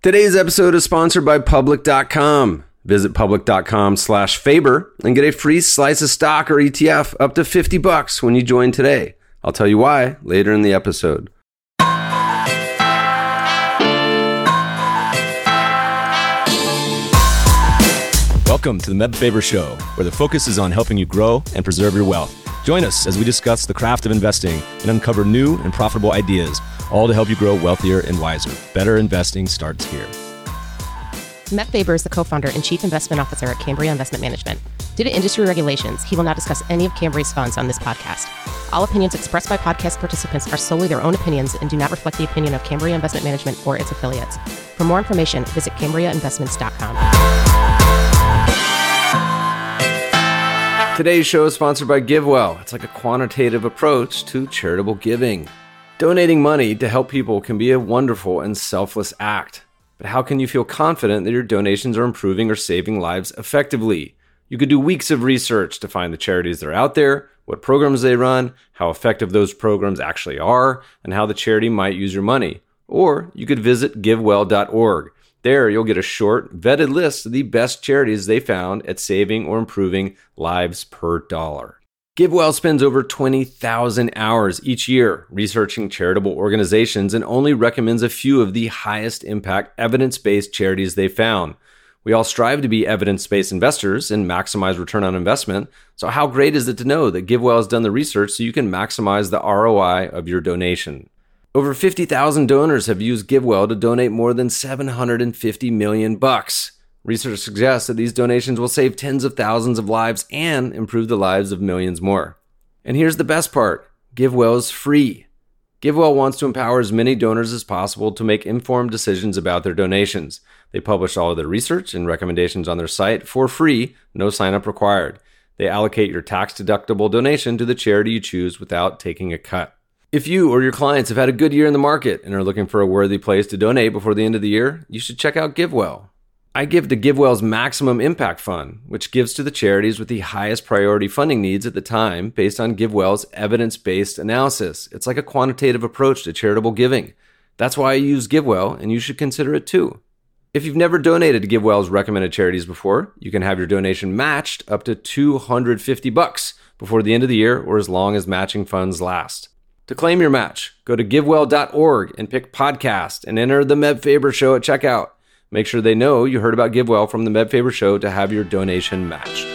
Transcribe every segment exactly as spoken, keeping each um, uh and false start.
Today's episode is sponsored by Public dot com. Visit Public dot com slash Faber and get a free slice of stock or E T F up to fifty bucks when you join today. I'll tell you why later in the episode. Welcome to the Meb Faber Show, where the focus is on helping you grow and preserve your wealth. Join us as we discuss the craft of investing and uncover new and profitable ideas, all to help you grow wealthier and wiser. Better investing starts here. Meb Faber is the co-founder and chief investment officer at Cambria Investment Management. Due to industry regulations, he will not discuss any of Cambria's funds on this podcast. All opinions expressed by podcast participants are solely their own opinions and do not reflect the opinion of Cambria Investment Management or its affiliates. For more information, visit cambria investments dot com. Today's show is sponsored by GiveWell. It's like a quantitative approach to charitable giving. Donating money to help people can be a wonderful and selfless act. But how can you feel confident that your donations are improving or saving lives effectively? You could do weeks of research to find the charities that are out there, what programs they run, how effective those programs actually are, and how the charity might use your money. Or you could visit give well dot org. There, you'll get a short, vetted list of the best charities they found at saving or improving lives per dollar. GiveWell spends over twenty thousand hours each year researching charitable organizations and only recommends a few of the highest impact evidence-based charities they found. We all strive to be evidence-based investors and maximize return on investment, so how great is it to know that GiveWell has done the research so you can maximize the R O I of your donation? Over fifty thousand donors have used GiveWell to donate more than seven hundred fifty million bucks. Research suggests that these donations will save tens of thousands of lives and improve the lives of millions more. And here's the best part. GiveWell is free. GiveWell wants to empower as many donors as possible to make informed decisions about their donations. They publish all of their research and recommendations on their site for free, no sign-up required. They allocate your tax-deductible donation to the charity you choose without taking a cut. If you or your clients have had a good year in the market and are looking for a worthy place to donate before the end of the year, you should check out GiveWell. I give to GiveWell's Maximum Impact Fund, which gives to the charities with the highest priority funding needs at the time based on GiveWell's evidence-based analysis. It's like a quantitative approach to charitable giving. That's why I use GiveWell, and you should consider it too. If you've never donated to GiveWell's recommended charities before, you can have your donation matched up to two hundred fifty bucks before the end of the year or as long as matching funds last. To claim your match, go to give well dot org and pick podcast and enter the Meb Faber Show at checkout. Make sure they know you heard about GiveWell from the Meb Faber Show to have your donation matched.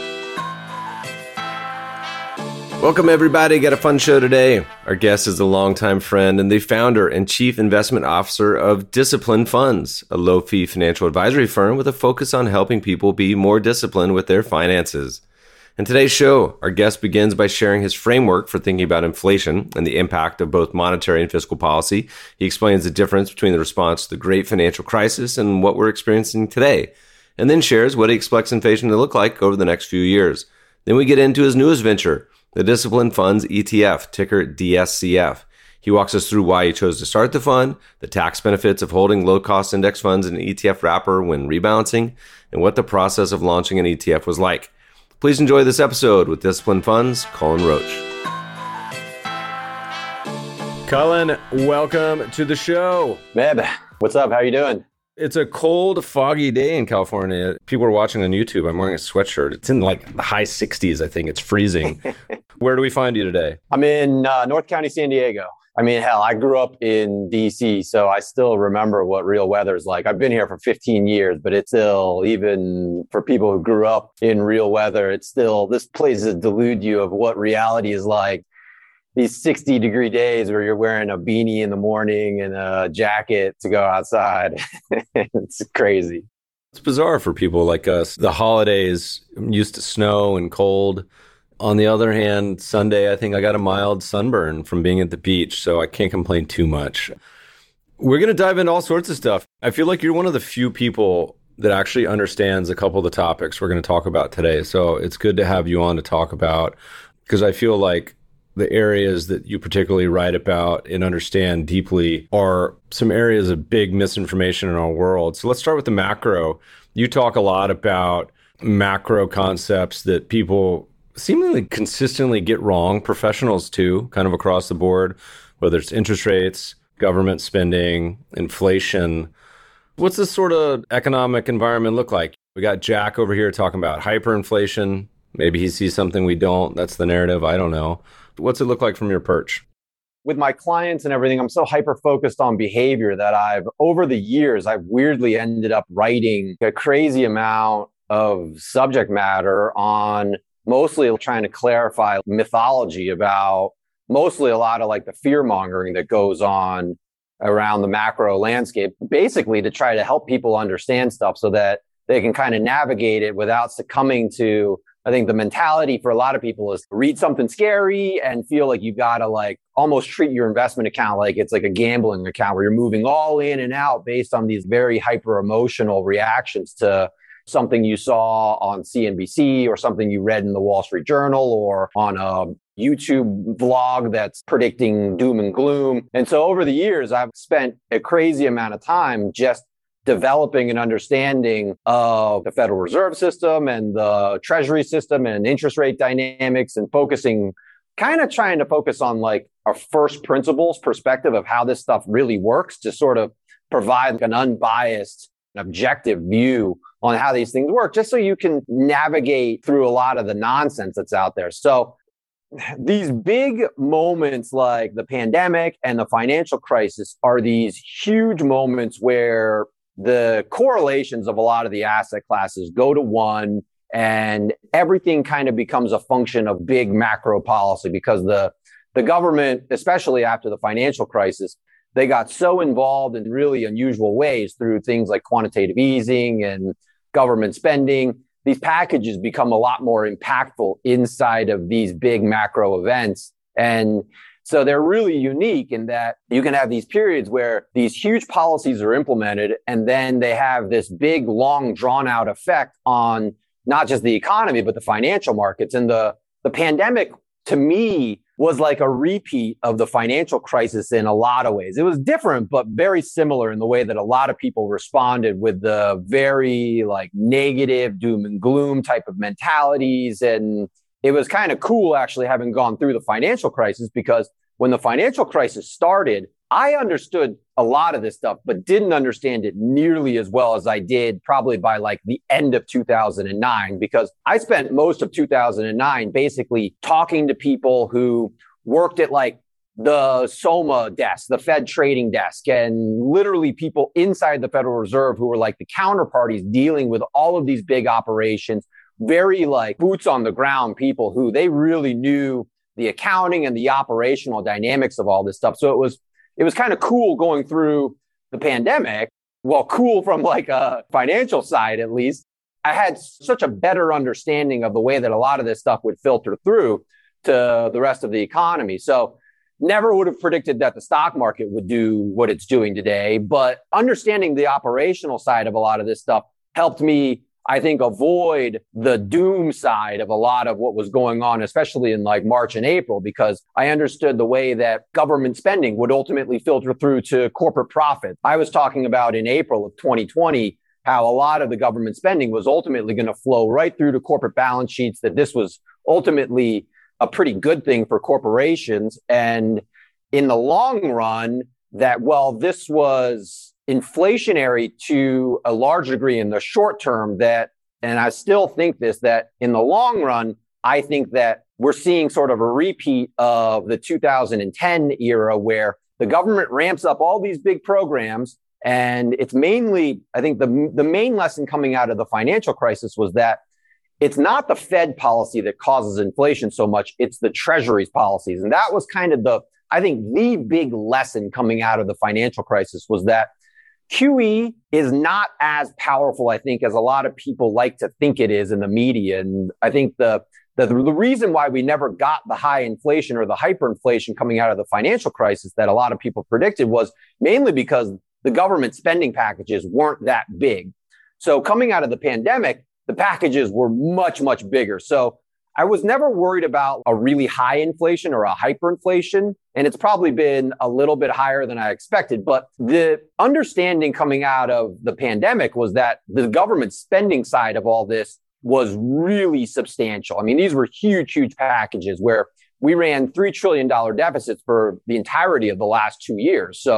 Welcome everybody, got a fun show today. Our guest is a longtime friend and the founder and chief investment officer of Discipline Funds, a low-fee financial advisory firm with a focus on helping people be more disciplined with their finances. In today's show, our guest begins by sharing his framework for thinking about inflation and the impact of both monetary and fiscal policy. He explains the difference between the response to the great financial crisis and what we're experiencing today, and then shares what he expects inflation to look like over the next few years. Then we get into his newest venture, the Discipline Funds E T F, ticker D S C F. He walks us through why he chose to start the fund, the tax benefits of holding low-cost index funds in an E T F wrapper when rebalancing, and what the process of launching an E T F was like. Please enjoy this episode with Discipline Funds, Cullen Roach. Cullen, welcome to the show. Meb, what's up? How you doing? It's a cold, foggy day in California. People are watching on YouTube. I'm wearing a sweatshirt. It's in like the high sixties, I think. It's freezing. Where do we find you today? I'm in uh, North County, San Diego. I mean, hell, I grew up in D C, so I still remember what real weather is like. I've been here for fifteen years, but it's still, even for people who grew up in real weather, it's still, this place is delude you of what reality is like. These sixty degree days where you're wearing a beanie in the morning and a jacket to go outside. It's crazy. It's bizarre for people like us. The holidays, I'm used to snow and cold. On the other hand, Sunday, I think I got a mild sunburn from being at the beach, so I can't complain too much. We're going to dive into all sorts of stuff. I feel like you're one of the few people that actually understands a couple of the topics we're going to talk about today. So it's good to have you on to talk about, because I feel like the areas that you particularly write about and understand deeply are some areas of big misinformation in our world. So let's start with the macro. You talk a lot about macro concepts that people seemingly consistently get wrong, professionals too, kind of across the board, whether it's interest rates, government spending, inflation. What's this sort of economic environment look like? We got Jack over here talking about hyperinflation. Maybe he sees something we don't. That's the narrative. I don't know. What's it look like from your perch? With my clients and everything, I'm so hyper-focused on behavior that I've, over the years, I've weirdly ended up writing a crazy amount of subject matter on mostly trying to clarify mythology about mostly a lot of like the fear-mongering that goes on around the macro landscape, basically to try to help people understand stuff so that they can kind of navigate it without succumbing to, I think the mentality for a lot of people is read something scary and feel like you got to like almost treat your investment account like it's like a gambling account where you're moving all in and out based on these very hyper emotional reactions to something you saw on C N B C or something you read in the Wall Street Journal or on a YouTube vlog that's predicting doom and gloom. And so over the years, I've spent a crazy amount of time just developing an understanding of the Federal Reserve System and the Treasury system and interest rate dynamics and focusing, kind of trying to focus on like a first principles perspective of how this stuff really works to sort of provide an unbiased, objective view on how these things work, just so you can navigate through a lot of the nonsense that's out there. So these big moments like the pandemic and the financial crisis are these huge moments where the correlations of a lot of the asset classes go to one and everything kind of becomes a function of big macro policy because the, the government, especially after the financial crisis, they got so involved in really unusual ways through things like quantitative easing and government spending. These packages become a lot more impactful inside of these big macro events. And so they're really unique in that you can have these periods where these huge policies are implemented and then they have this big, long, drawn out effect on not just the economy, but the financial markets. And the, the pandemic, to me, was like a repeat of the financial crisis in a lot of ways. It was different, but very similar in the way that a lot of people responded with the very like negative doom and gloom type of mentalities. And it was kind of cool actually having gone through the financial crisis because when the financial crisis started, I understood a lot of this stuff, but didn't understand it nearly as well as I did probably by like the end of two thousand nine, because I spent most of two thousand nine basically talking to people who worked at like the SOMA desk, the Fed trading desk, and literally people inside the Federal Reserve who were like the counterparties dealing with all of these big operations, very like boots on the ground people who they really knew the accounting and the operational dynamics of all this stuff. So it was It was kind of cool going through the pandemic. Well, cool from like a financial side, at least. I had such a better understanding of the way that a lot of this stuff would filter through to the rest of the economy. So never would have predicted that the stock market would do what it's doing today. But understanding the operational side of a lot of this stuff helped me, I think, avoid the doom side of a lot of what was going on, especially in like March and April, because I understood the way that government spending would ultimately filter through to corporate profit. I was talking about in April of twenty twenty, how a lot of the government spending was ultimately going to flow right through to corporate balance sheets, that this was ultimately a pretty good thing for corporations. And in the long run, that, well, this was inflationary to a large degree in the short term, that, and I still think this, that in the long run, I think that we're seeing sort of a repeat of the two thousand ten era where the government ramps up all these big programs. And it's mainly, I think the, the main lesson coming out of the financial crisis was that it's not the Fed policy that causes inflation so much, it's the Treasury's policies. And that was kind of the, I think the big lesson coming out of the financial crisis was that Q E is not as powerful, I think, as a lot of people like to think it is in the media. And I think the, the, the reason why we never got the high inflation or the hyperinflation coming out of the financial crisis that a lot of people predicted was mainly because the government spending packages weren't that big. So coming out of the pandemic, the packages were much, much bigger. So I was never worried about a really high inflation or a hyperinflation. And it's probably been a little bit higher than I expected. But the understanding coming out of the pandemic was that the government spending side of all this was really substantial. I mean, these were huge, huge packages where we ran three trillion dollars deficits for the entirety of the last two years. So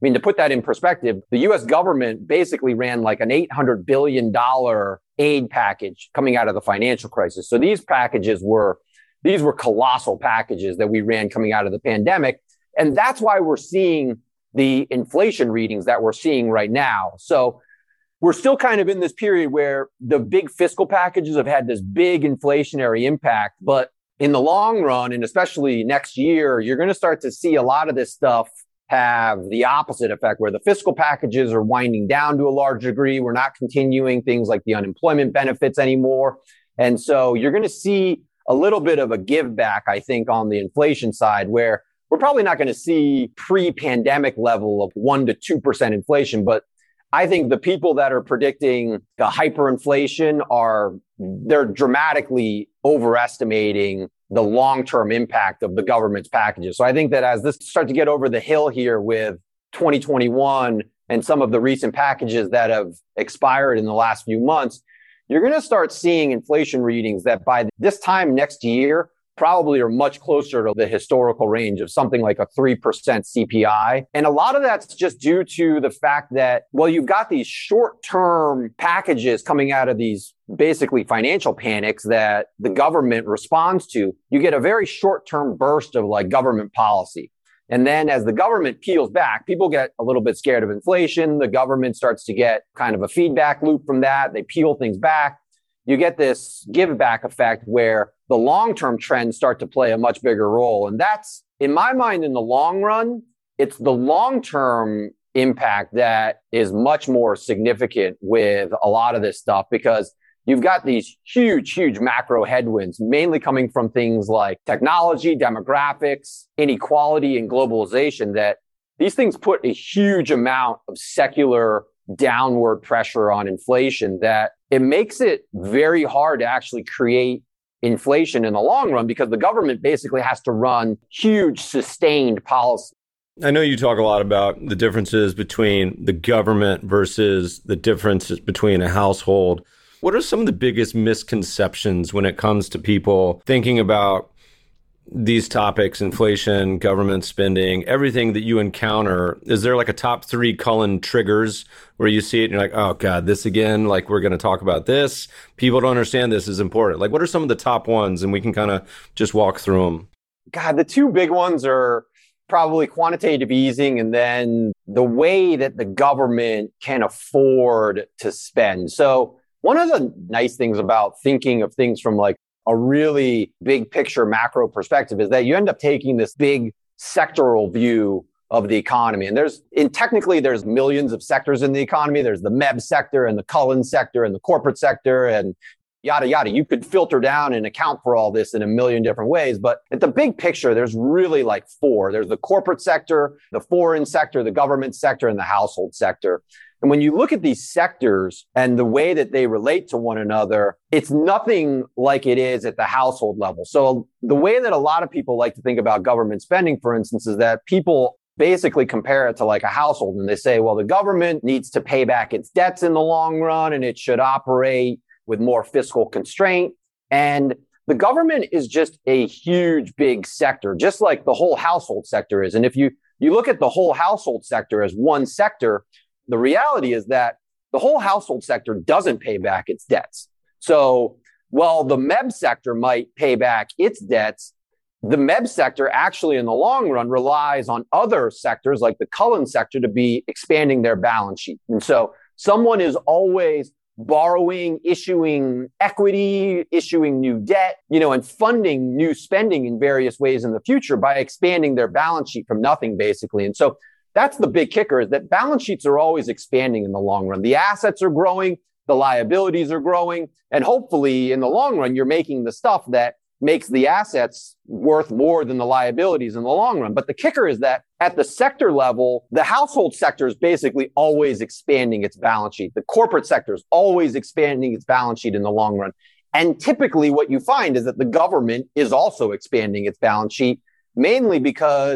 mean, to put that in perspective, the U S government basically ran like an eight hundred billion dollars aid package coming out of the financial crisis. So these packages were, these were colossal packages that we ran coming out of the pandemic. And that's why we're seeing the inflation readings that we're seeing right now. So we're still kind of in this period where the big fiscal packages have had this big inflationary impact. But in the long run, and especially next year, you're going to start to see a lot of this stuff have the opposite effect, where the fiscal packages are winding down to a large degree. We're not continuing things like the unemployment benefits anymore. And so you're going to see a little bit of a give back, I think, on the inflation side, where we're probably not going to see pre-pandemic level of one to two percent inflation. But I think the people that are predicting the hyperinflation are, they're dramatically overestimating the long-term impact of the government's packages. So I think that as this starts to get over the hill here with twenty twenty-one and some of the recent packages that have expired in the last few months, you're going to start seeing inflation readings that by this time next year probably are much closer to the historical range of something like a three percent C P I. And a lot of that's just due to the fact that, well, you've got these short-term packages coming out of these basically financial panics that the government responds to. You get a very short-term burst of like government policy. And then as the government peels back, people get a little bit scared of inflation. The government starts to get kind of a feedback loop from that. They peel things back. You get this give back effect where the long-term trends start to play a much bigger role. And that's, in my mind, in the long run, it's the long-term impact that is much more significant with a lot of this stuff, because you've got these huge, huge macro headwinds, mainly coming from things like technology, demographics, inequality, and globalization, that these things put a huge amount of secular downward pressure on inflation, that it makes it very hard to actually create inflation in the long run, because the government basically has to run huge sustained policy. I know you talk a lot about the differences between the government versus the differences between a household. What are some of the biggest misconceptions when it comes to people thinking about these topics, inflation, government spending, everything that you encounter? Is there like a top three Cullen triggers where you see it and you're like, oh God, this again, like we're going to talk about this. People don't understand this is important. Like, what are some of the top ones? And we can kind of just walk through them. God, the two big ones are probably quantitative easing, and then the way that the government can afford to spend. So one of the nice things about thinking of things from like a really big picture macro perspective is that you end up taking this big sectoral view of the economy. And there's, and technically there's millions of sectors in the economy. There's the M E B sector and the Cullen sector and the corporate sector and yada, yada. You could filter down and account for all this in a million different ways. But at the big picture, there's really like four. There's the corporate sector, the foreign sector, the government sector, and the household sector. And when you look at these sectors and the way that they relate to one another, it's nothing like it is at the household level. So the way that a lot of people like to think about government spending, for instance, is that people basically compare it to like a household. And they say, well, the government needs to pay back its debts in the long run, and it should operate with more fiscal constraint. And the government is just a huge, big sector, just like the whole household sector is. And if you, you look at the whole household sector as one sector, the reality is that the whole household sector doesn't pay back its debts. So while the M E B sector might pay back its debts, the M E B sector actually in the long run relies on other sectors like the Cullen sector to be expanding their balance sheet. And so someone is always borrowing, issuing equity, issuing new debt, you know, and funding new spending in various ways in the future by expanding their balance sheet from nothing, basically. And so that's the big kicker, is that balance sheets are always expanding in the long run. The assets are growing, the liabilities are growing, and hopefully in the long run, you're making the stuff that makes the assets worth more than the liabilities in the long run. But the kicker is that at the sector level, the household sector is basically always expanding its balance sheet. The corporate sector is always expanding its balance sheet in the long run. And typically what you find is that the government is also expanding its balance sheet, mainly because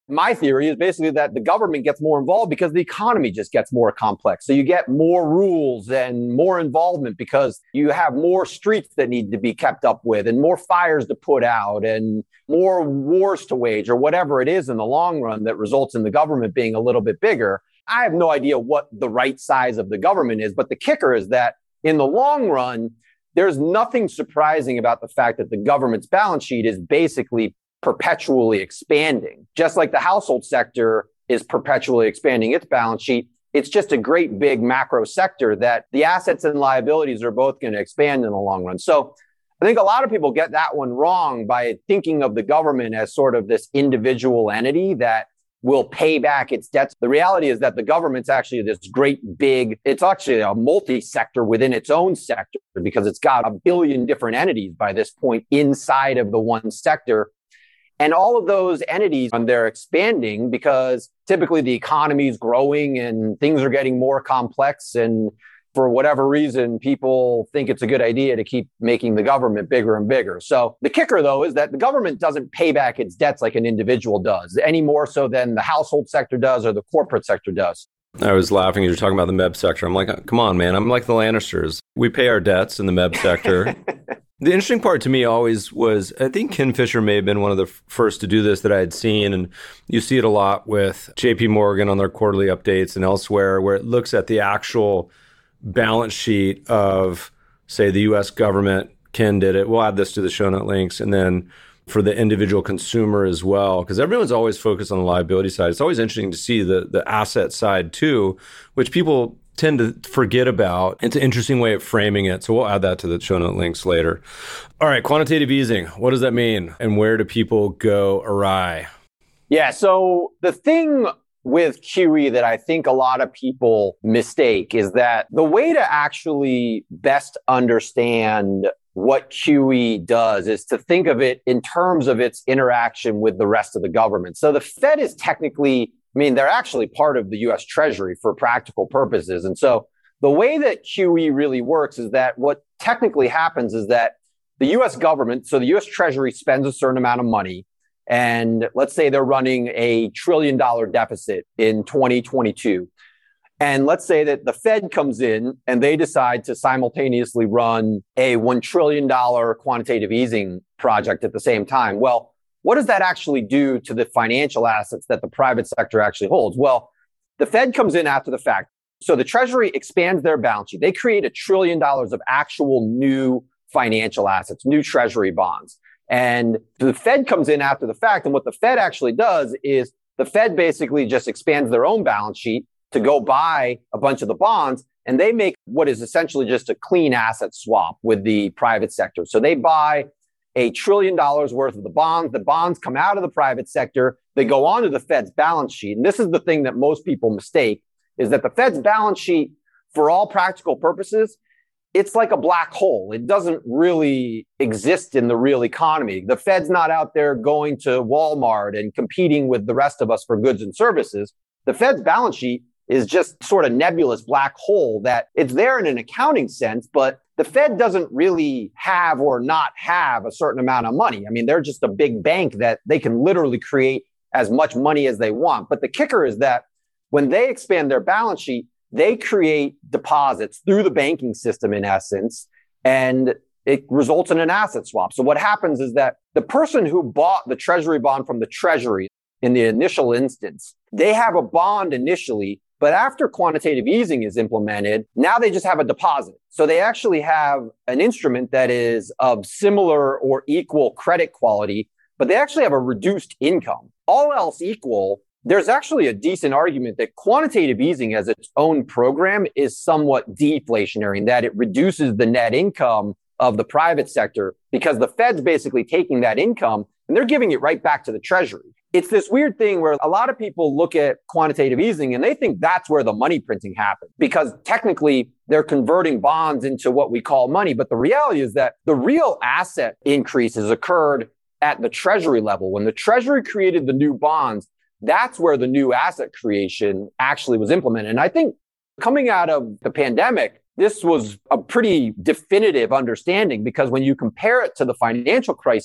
My theory is basically that the government gets more involved because the economy just gets more complex. So you get more rules and more involvement because you have more streets that need to be kept up with and more fires to put out and more wars to wage or whatever it is in the long run that results in the government being a little bit bigger. I have no idea what the right size of the government is, but the kicker is that in the long run, there's nothing surprising about the fact that the government's balance sheet is basically perpetually expanding. Just like the household sector is perpetually expanding its balance sheet, it's just a great big macro sector that the assets and liabilities are both going to expand in the long run. So I think a lot of people get that one wrong by thinking of the government as sort of this individual entity that will pay back its debts. The reality is that the government's actually this great big, it's actually a multi-sector within its own sector because it's got a billion different entities by this point inside of the one sector. And all of those entities, and they're expanding because typically the economy is growing and things are getting more complex. And for whatever reason, people think it's a good idea to keep making the government bigger and bigger. So the kicker, though, is that the government doesn't pay back its debts like an individual does, any more so than the household sector does or the corporate sector does. I was laughing as you're talking about the M E B sector. I'm like, come on, man. I'm like the Lannisters. We pay our debts in the M E B sector. The interesting part to me always was, I think Ken Fisher may have been one of the first to do this that I had seen. And you see it a lot with J P Morgan on their quarterly updates and elsewhere, where it looks at the actual balance sheet of, say, the U S government. Ken did it. We'll add this to the show note links. And then for the individual consumer as well, because everyone's always focused on the liability side. It's always interesting to see the, the asset side too, which people tend to forget about. It's an interesting way of framing it. So we'll add that to the show note links later. All right, quantitative easing. What does that mean? And where do people go awry? Yeah, so the thing with Q E that I think a lot of people mistake is that the way to actually best understand what Q E does is to think of it in terms of its interaction with the rest of the government. So the Fed is technically, I mean, they're actually part of the U S Treasury for practical purposes. And so the way that Q E really works is that what technically happens is that the U S government, so the U S Treasury spends a certain amount of money, and let's say they're running a trillion dollar deficit in twenty twenty-two. And let's say that the Fed comes in and they decide to simultaneously run a one trillion dollars quantitative easing project at the same time. Well, what does that actually do to the financial assets that the private sector actually holds? Well, the Fed comes in after the fact. So the Treasury expands their balance sheet. They create a trillion dollars of actual new financial assets, new Treasury bonds. And the Fed comes in after the fact. And what the Fed actually does is the Fed basically just expands their own balance sheet to go buy a bunch of the bonds. And they make what is essentially just a clean asset swap with the private sector. So they buy a trillion dollars worth of the bonds. The bonds come out of the private sector. They go onto the Fed's balance sheet. And this is the thing that most people mistake, is that the Fed's balance sheet, for all practical purposes, it's like a black hole. It doesn't really exist in the real economy. The Fed's not out there going to Walmart and competing with the rest of us for goods and services. The Fed's balance sheet is just sort of nebulous black hole that it's there in an accounting sense, but the Fed doesn't really have or not have a certain amount of money. I mean, they're just a big bank that they can literally create as much money as they want. But the kicker is that when they expand their balance sheet, they create deposits through the banking system, in essence, and it results in an asset swap. So what happens is that the person who bought the Treasury bond from the Treasury in the initial instance, they have a bond initially, but after quantitative easing is implemented, now they just have a deposit. So they actually have an instrument that is of similar or equal credit quality, but they actually have a reduced income. All else equal, there's actually a decent argument that quantitative easing as its own program is somewhat deflationary, in that it reduces the net income of the private sector because the Fed's basically taking that income and they're giving it right back to the Treasury. It's this weird thing where a lot of people look at quantitative easing and they think that's where the money printing happens, because technically they're converting bonds into what we call money. But the reality is that the real asset increases occurred at the Treasury level. When the Treasury created the new bonds, that's where the new asset creation actually was implemented. And I think coming out of the pandemic, this was a pretty definitive understanding, because when you compare it to the financial crisis,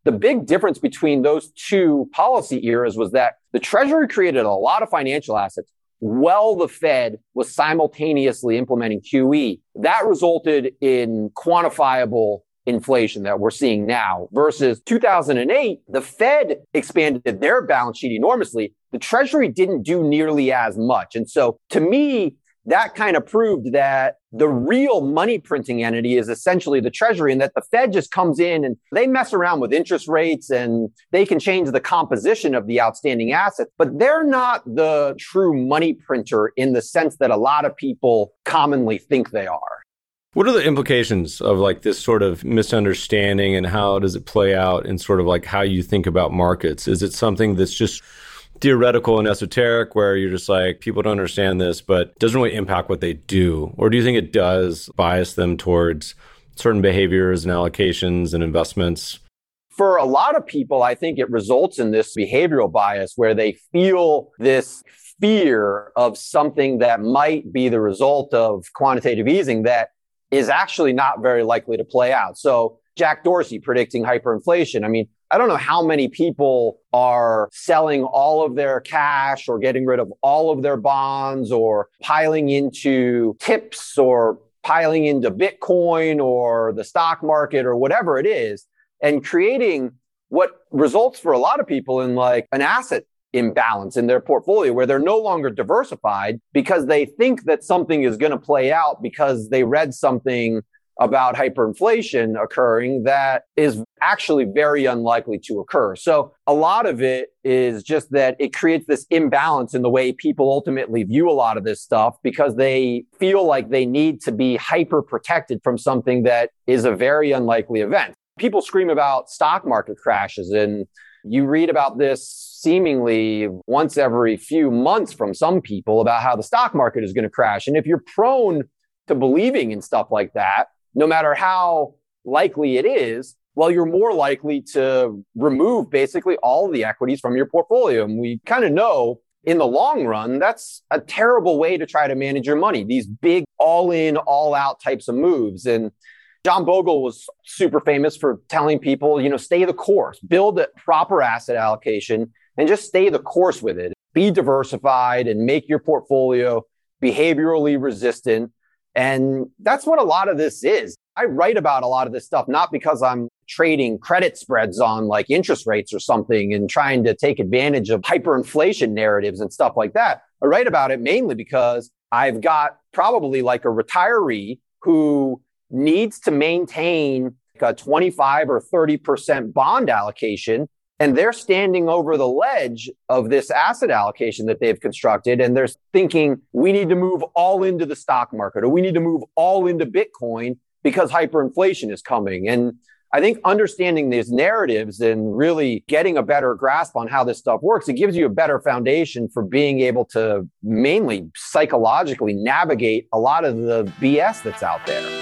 the big difference between those two policy eras was that the Treasury created a lot of financial assets while the Fed was simultaneously implementing Q E. That resulted in quantifiable inflation that we're seeing now versus two thousand eight, the Fed expanded their balance sheet enormously. The Treasury didn't do nearly as much. And so to me, that kind of proved that the real money printing entity is essentially the Treasury, and that the Fed just comes in and they mess around with interest rates and they can change the composition of the outstanding assets, but they're not the true money printer in the sense that a lot of people commonly think they are. What are the implications of like this sort of misunderstanding, and how does it play out in sort of like how you think about markets? Is it something that's just theoretical and esoteric where you're just like, people don't understand this, but doesn't really impact what they do? Or do you think it does bias them towards certain behaviors and allocations and investments? For a lot of people, I think it results in this behavioral bias where they feel this fear of something that might be the result of quantitative easing that is actually not very likely to play out. So Jack Dorsey predicting hyperinflation. I mean, I don't know how many people are selling all of their cash or getting rid of all of their bonds or piling into tips or piling into Bitcoin or the stock market or whatever it is, and creating what results for a lot of people in like an asset imbalance in their portfolio where they're no longer diversified because they think that something is going to play out because they read something about hyperinflation occurring that is actually very unlikely to occur. So a lot of it is just that it creates this imbalance in the way people ultimately view a lot of this stuff because they feel like they need to be hyper protected from something that is a very unlikely event. People scream about stock market crashes, and you read about this seemingly once every few months from some people about how the stock market is going to crash. And if you're prone to believing in stuff like that, no matter how likely it is, well, you're more likely to remove basically all of the equities from your portfolio. And we kind of know in the long run, that's a terrible way to try to manage your money. These big all in, all out types of moves. And John Bogle was super famous for telling people, you know, stay the course, build a proper asset allocation and just stay the course with it. Be diversified and make your portfolio behaviorally resistant. And that's what a lot of this is. I write about a lot of this stuff, not because I'm trading credit spreads on like interest rates or something and trying to take advantage of hyperinflation narratives and stuff like that. I write about it mainly because I've got probably like a retiree who needs to maintain a twenty-five or thirty percent bond allocation. And they're standing over the ledge of this asset allocation that they've constructed. And they're thinking, we need to move all into the stock market, or we need to move all into Bitcoin because hyperinflation is coming. And I think understanding these narratives and really getting a better grasp on how this stuff works, it gives you a better foundation for being able to mainly psychologically navigate a lot of the B S that's out there.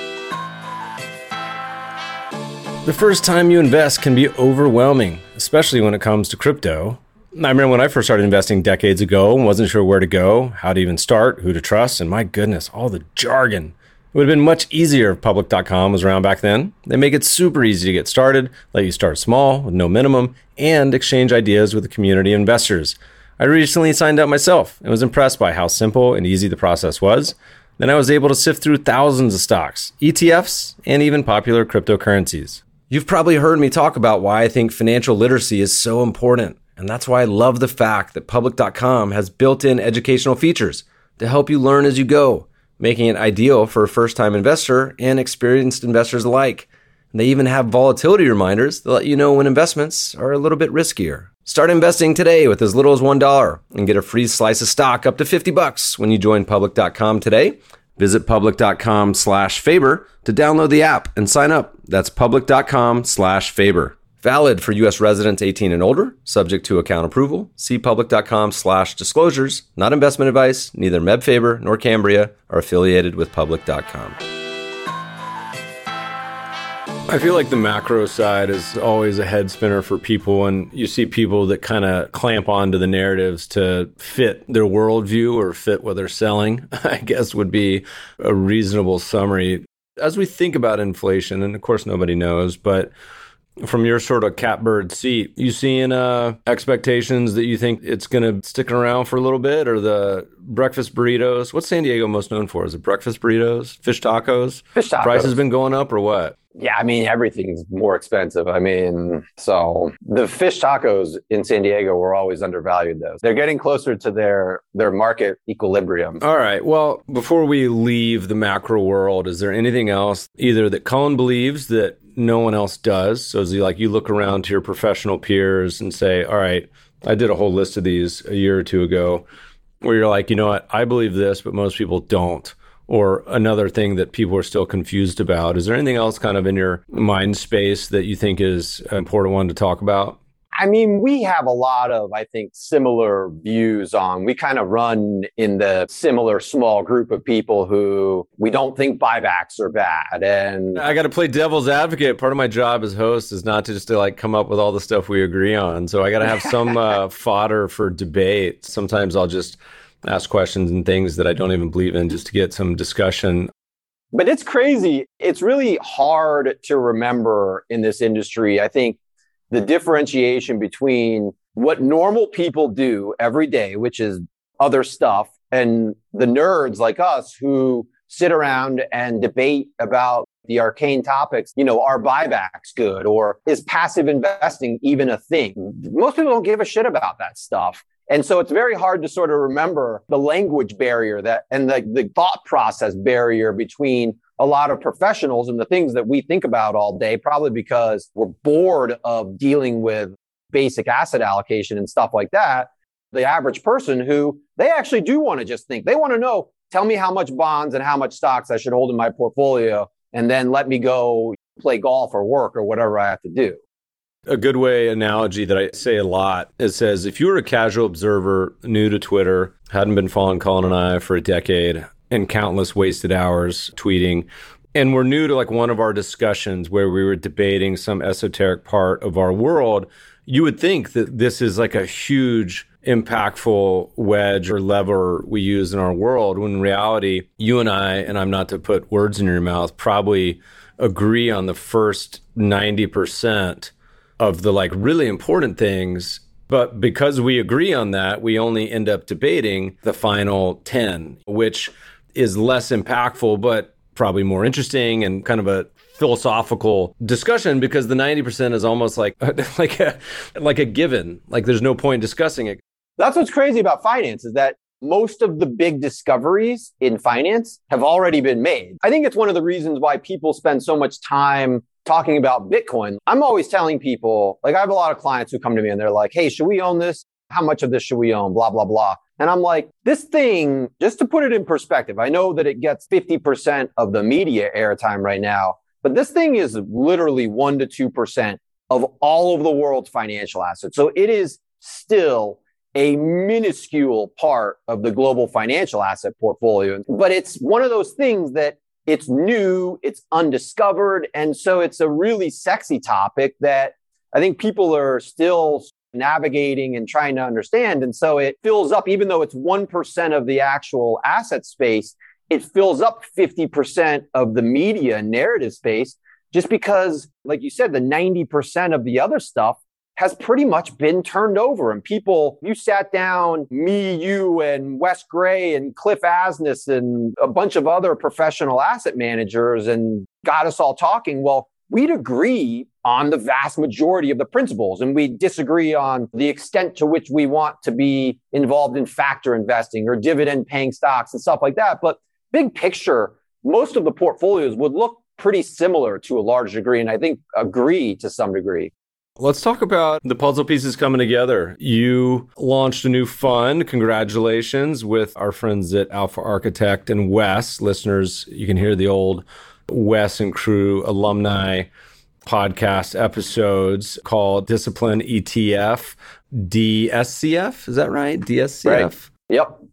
The first time you invest can be overwhelming, especially when it comes to crypto. I remember when I first started investing decades ago and wasn't sure where to go, how to even start, who to trust, and my goodness, all the jargon. It would have been much easier if public dot com was around back then. They make it super easy to get started, let you start small with no minimum, and exchange ideas with the community of investors. I recently signed up myself and was impressed by how simple and easy the process was. Then I was able to sift through thousands of stocks, E T Fs, and even popular cryptocurrencies. You've probably heard me talk about why I think financial literacy is so important. And that's why I love the fact that public dot com has built-in educational features to help you learn as you go, making it ideal for a first-time investor and experienced investors alike. And they even have volatility reminders that let you know when investments are a little bit riskier. Start investing today with as little as one dollar and get a free slice of stock up to fifty bucks when you join public dot com today. Visit public dot com slash Faber to download the app and sign up. That's public dot com slash Faber. Valid for U S residents eighteen and older, subject to account approval. See public dot com slash disclosures. Not investment advice. Neither Meb Faber nor Cambria are affiliated with public dot com. I feel like the macro side is always a head spinner for people, and you see people that kind of clamp onto the narratives to fit their worldview or fit what they're selling, I guess would be a reasonable summary. As we think about inflation, and of course nobody knows, but from your sort of catbird seat, you seeing uh, expectations that you think it's going to stick around for a little bit, or the breakfast burritos? What's San Diego most known for? Is it breakfast burritos, fish tacos? Fish tacos. Price has been going up or what? Yeah, I mean, everything's more expensive. I mean, so the fish tacos in San Diego were always undervalued, though. They're getting closer to their, their market equilibrium. All right. Well, before we leave the macro world, is there anything else either that Cullen believes that no one else does? So is he like, you look around to your professional peers and say, all right, I did a whole list of these a year or two ago, where you're like, you know what, I believe this, but most people don't. Or another thing that people are still confused about. Is there anything else kind of in your mind space that you think is an important one to talk about? I mean, we have a lot of, I think, similar views on, we kind of run in the similar small group of people who we don't think buybacks are bad. And I got to play devil's advocate. Part of my job as host is not to just to like come up with all the stuff we agree on. So I got to have some uh, fodder for debate. Sometimes I'll just ask questions and things that I don't even believe in just to get some discussion. But it's crazy. It's really hard to remember in this industry. I think the differentiation between what normal people do every day, which is other stuff, and the nerds like us who sit around and debate about the arcane topics, you know, are buybacks good, or is passive investing even a thing? Most people don't give a shit about that stuff. And so it's very hard to sort of remember the language barrier that and the, the thought process barrier between a lot of professionals and the things that we think about all day, probably because we're bored of dealing with basic asset allocation and stuff like that. The average person who they actually do want to just think, they want to know, tell me how much bonds and how much stocks I should hold in my portfolio, and then let me go play golf or work or whatever I have to do. A good way analogy that I say a lot, it says, if you were a casual observer, new to Twitter, hadn't been following Cullen and I for a decade, and countless wasted hours tweeting, and we're new to like one of our discussions where we were debating some esoteric part of our world, you would think that this is like a huge, impactful wedge or lever we use in our world, when in reality, you and I, and I'm not to put words in your mouth, probably agree on the first ninety percent of the like really important things. But because we agree on that, we only end up debating the final ten, which is less impactful, but probably more interesting and kind of a philosophical discussion, because the ninety percent is almost like, like a, like a given, like there's no point discussing it. That's what's crazy about finance, is that most of the big discoveries in finance have already been made. I think it's one of the reasons why people spend so much time talking about Bitcoin. I'm always telling people, like I have a lot of clients who come to me and they're like, hey, should we own this? How much of this should we own? Blah, blah, blah. And I'm like, this thing, just to put it in perspective, I know that it gets fifty percent of the media airtime right now, but this thing is literally one to two percent of all of the world's financial assets. So it is still a minuscule part of the global financial asset portfolio. But it's one of those things that it's new, it's undiscovered. And so it's a really sexy topic that I think people are still navigating and trying to understand. And so it fills up, even though it's one percent of the actual asset space, it fills up fifty percent of the media and narrative space, just because, like you said, the ninety percent of the other stuff has pretty much been turned over. And people, you sat down, me, you, and Wes Gray and Cliff Asness and a bunch of other professional asset managers and got us all talking. Well, we'd agree on the vast majority of the principles, and we disagree on the extent to which we want to be involved in factor investing or dividend paying stocks and stuff like that. But big picture, most of the portfolios would look pretty similar to a large degree, and I think agree to some degree. Let's talk about the puzzle pieces coming together. You launched a new fund. Congratulations, with our friends at Alpha Architect and Wes. Listeners, you can hear the old Wes and Crew alumni podcast episodes called Discipline E T F, D S C F. Is that right? D S C F? Right. Yep.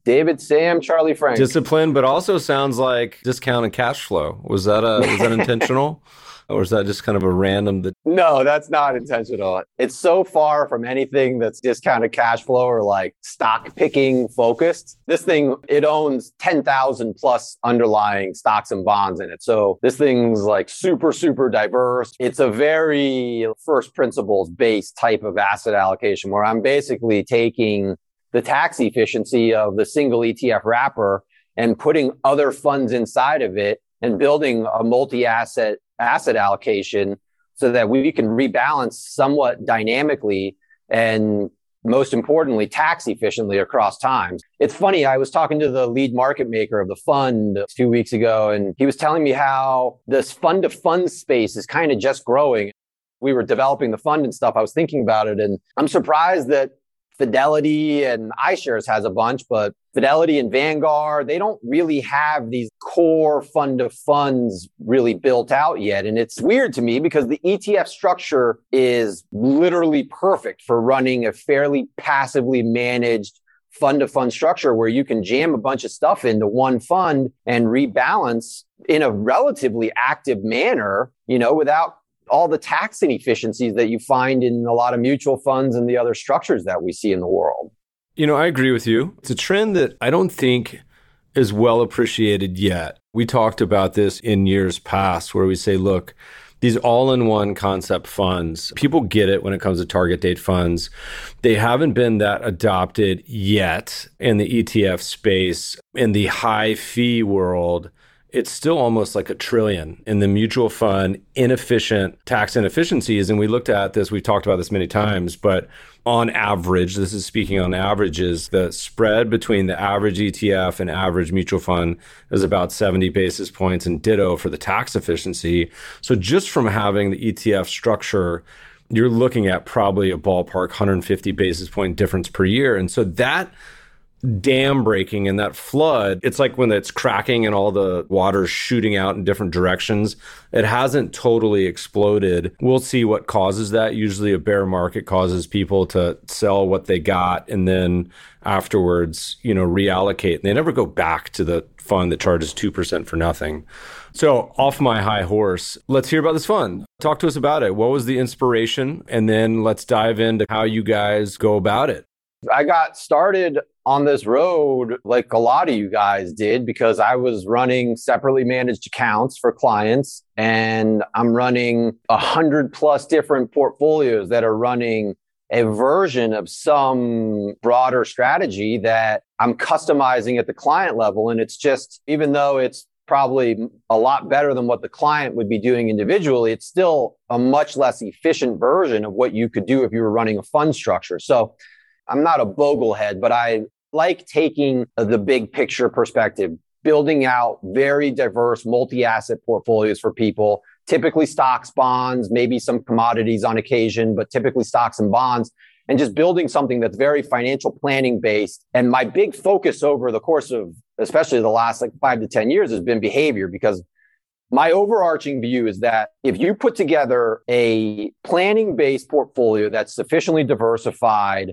David, Sam, Charlie, Frank. Discipline, but also sounds like discounted cash flow. Was that a was that intentional? Or is that just kind of a random? That- no, that's not intentional. It's so far from anything that's discounted cash flow or like stock picking focused. This thing, it owns ten thousand plus underlying stocks and bonds in it. So this thing's like super, super diverse. It's a very first principles based type of asset allocation where I'm basically taking the tax efficiency of the single E T F wrapper and putting other funds inside of it and building a multi-asset asset allocation so that we can rebalance somewhat dynamically and most importantly, tax efficiently across times. It's funny, I was talking to the lead market maker of the fund two weeks ago, and he was telling me how this fund to fund space is kind of just growing. We were developing the fund and stuff. I was thinking about it, and I'm surprised that Fidelity and iShares has a bunch, but Fidelity and Vanguard, they don't really have these core fund of funds really built out yet. And it's weird to me because the E T F structure is literally perfect for running a fairly passively managed fund of fund structure where you can jam a bunch of stuff into one fund and rebalance in a relatively active manner, you know, without all the tax inefficiencies that you find in a lot of mutual funds and the other structures that we see in the world. You know, I agree with you. It's a trend that I don't think is well appreciated yet. We talked about this in years past where we say, look, these all-in-one concept funds, people get it when it comes to target date funds. They haven't been that adopted yet in the E T F space. In the high fee world, it's still almost like a trillion in the mutual fund inefficient tax inefficiencies. And we looked at this, we've talked about this many times, but on average, this is speaking on averages, the spread between the average E T F and average mutual fund is about seventy basis points, and ditto for the tax efficiency. So just from having the E T F structure, you're looking at probably a ballpark one hundred fifty basis point difference per year. And so that dam breaking and that flood, it's like when it's cracking and all the water's shooting out in different directions. It hasn't totally exploded. We'll see what causes that. Usually a bear market causes people to sell what they got and then afterwards, you know, reallocate. And they never go back to the fund that charges two percent for nothing. So off my high horse, let's hear about this fund. Talk to us about it. What was the inspiration? And then let's dive into how you guys go about it. I got started on this road like a lot of you guys did because I was running separately managed accounts for clients, and I'm running a hundred plus different portfolios that are running a version of some broader strategy that I'm customizing at the client level. And it's just, even though it's probably a lot better than what the client would be doing individually, it's still a much less efficient version of what you could do if you were running a fund structure. So I'm not a boglehead, but I like taking the big picture perspective, building out very diverse multi-asset portfolios for people, typically stocks, bonds, maybe some commodities on occasion, but typically stocks and bonds, and just building something that's very financial planning based. And my big focus over the course of, especially the last like five to ten years, has been behavior, because my overarching view is that if you put together a planning based portfolio that's sufficiently diversified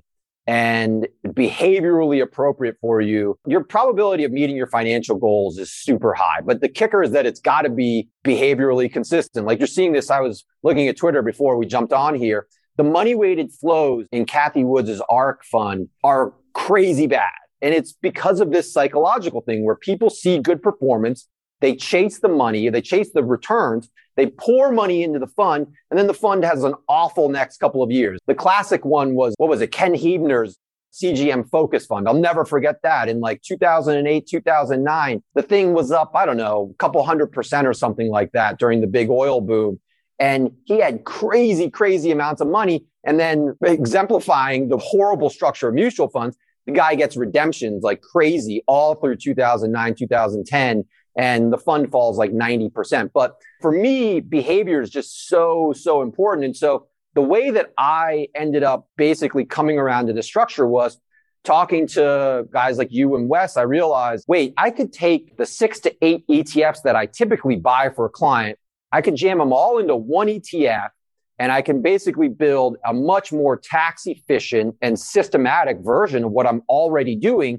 and behaviorally appropriate for you, your probability of meeting your financial goals is super high. But the kicker is that it's got to be behaviorally consistent. Like you're seeing this, I was looking at Twitter before we jumped on here. The money weighted flows in Cathie Woods' ARK fund are crazy bad. And it's because of this psychological thing where people see good performance, they chase the money, they chase the returns, they pour money into the fund, and then the fund has an awful next couple of years. The classic one was, what was it? Ken Huebner's C G M Focus Fund. I'll never forget that. In like two thousand eight, two thousand nine, the thing was up, I don't know, a couple hundred percent or something like that during the big oil boom. And he had crazy, crazy amounts of money. And then exemplifying the horrible structure of mutual funds, the guy gets redemptions like crazy all through two thousand nine, two thousand ten. And the fund falls like ninety percent. But for me, behavior is just so, so important. And so the way that I ended up basically coming around to the structure was talking to guys like you and Wes. I realized, wait, I could take the six to eight E T Fs that I typically buy for a client. I could jam them all into one E T F, and I can basically build a much more tax efficient and systematic version of what I'm already doing.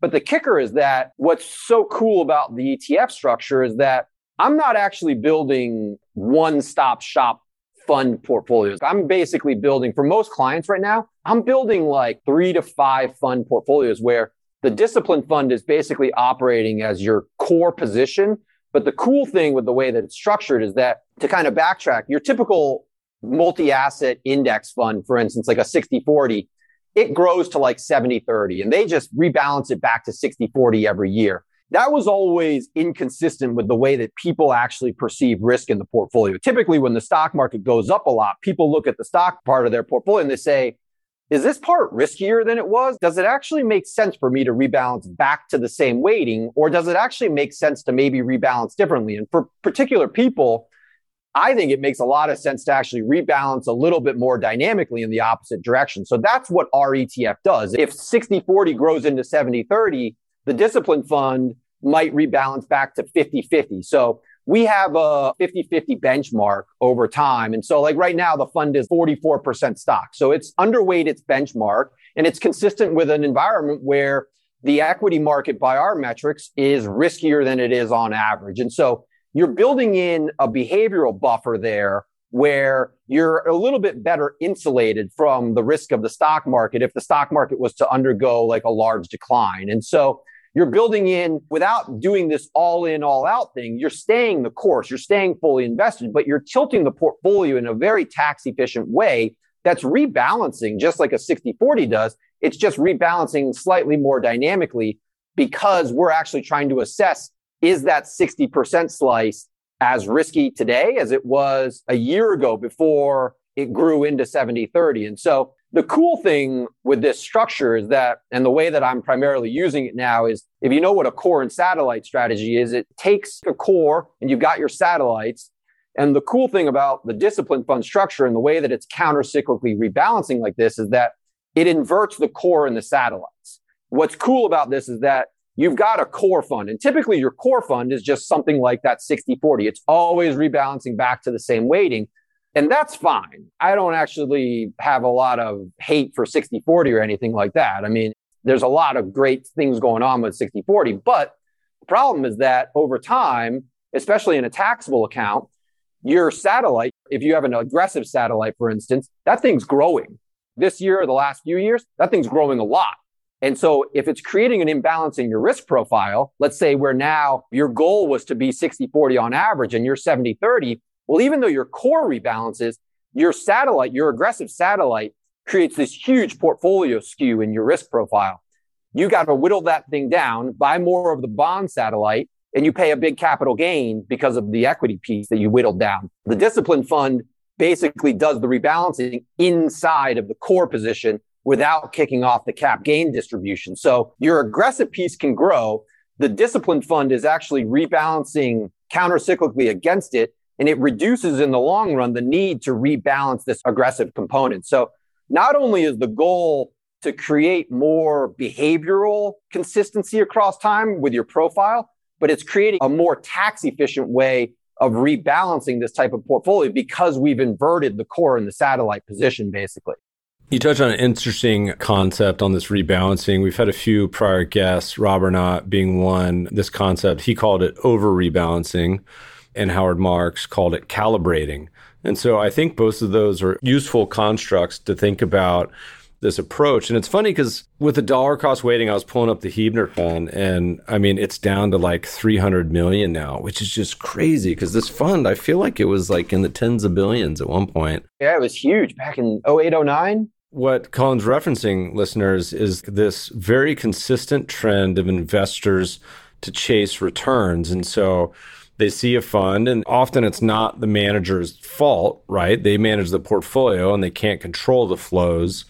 But the kicker is that what's so cool about the E T F structure is that I'm not actually building one-stop shop fund portfolios. I'm basically building, for most clients right now, I'm building like three to five fund portfolios where the disciplined fund is basically operating as your core position. But the cool thing with the way that it's structured is that, to kind of backtrack, your typical multi-asset index fund, for instance, like a sixty forty, it grows to like seventy thirty, and they just rebalance it back to sixty forty every year. That was always inconsistent with the way that people actually perceive risk in the portfolio. Typically, when the stock market goes up a lot, people look at the stock part of their portfolio and they say, is this part riskier than it was? Does it actually make sense for me to rebalance back to the same weighting? Or does it actually make sense to maybe rebalance differently? And for particular people, I think it makes a lot of sense to actually rebalance a little bit more dynamically in the opposite direction. So that's what our E T F does. If sixty forty grows into seventy thirty, the disciplined fund might rebalance back to fifty fifty. So we have a fifty fifty benchmark over time. And so like right now, the fund is forty-four percent stock. So it's underweight its benchmark, and it's consistent with an environment where the equity market by our metrics is riskier than it is on average. And so you're building in a behavioral buffer there where you're a little bit better insulated from the risk of the stock market if the stock market was to undergo like a large decline. And so you're building in, without doing this all in, all out thing, you're staying the course, you're staying fully invested, but you're tilting the portfolio in a very tax efficient way that's rebalancing just like a sixty forty does. It's just rebalancing slightly more dynamically because we're actually trying to assess, is that sixty percent slice as risky today as it was a year ago before it grew into seventy thirty? And so the cool thing with this structure is that, and the way that I'm primarily using it now is, if you know what a core and satellite strategy is, it takes a core and you've got your satellites. And the cool thing about the disciplined fund structure and the way that it's counter-cyclically rebalancing like this is that it inverts the core and the satellites. What's cool about this is that you've got a core fund, and typically your core fund is just something like that sixty forty. It's always rebalancing back to the same weighting. And that's fine. I don't actually have a lot of hate for sixty forty or anything like that. I mean, there's a lot of great things going on with sixty forty, but the problem is that over time, especially in a taxable account, your satellite, if you have an aggressive satellite, for instance, that thing's growing. This year or the last few years, that thing's growing a lot. And so if it's creating an imbalance in your risk profile, let's say where now your goal was to be sixty forty on average and you're seventy thirty, well, even though your core rebalances, your satellite, your aggressive satellite creates this huge portfolio skew in your risk profile. You got to whittle that thing down, buy more of the bond satellite, and you pay a big capital gain because of the equity piece that you whittled down. The disciplined fund basically does the rebalancing inside of the core position without kicking off the cap gain distribution. So your aggressive piece can grow. The disciplined fund is actually rebalancing counter-cyclically against it, and it reduces in the long run the need to rebalance this aggressive component. So not only is the goal to create more behavioral consistency across time with your profile, but it's creating a more tax efficient way of rebalancing this type of portfolio because we've inverted the core and the satellite position, basically. You touch on an interesting concept on this rebalancing. We've had a few prior guests, Rob Arnott being one. This concept, he called it over rebalancing, and Howard Marks called it calibrating. And so I think both of those are useful constructs to think about this approach. And it's funny because with the dollar cost weighting, I was pulling up the Huebner fund, and I mean, it's down to like three hundred million now, which is just crazy because this fund, I feel like it was like in the tens of billions at one point. Yeah, it was huge back in oh eight, oh nine. What Colin's referencing, listeners, is this very consistent trend of investors to chase returns. And so they see a fund, and often it's not the manager's fault, right? They manage the portfolio and they can't control the flows.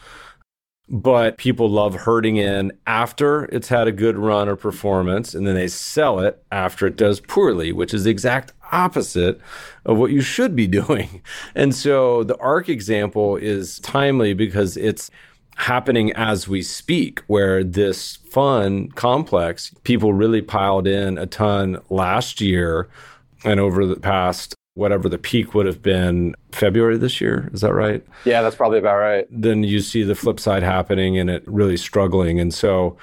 But people love herding in after it's had a good run or performance, and then they sell it after it does poorly, which is the exact opposite of what you should be doing. And so the ARK example is timely because it's happening as we speak, where this fund complex, people really piled in a ton last year, and over the past, whatever the peak would have been, February this year. Is that right? Yeah, that's probably about right. Then you see the flip side happening and it really struggling. And so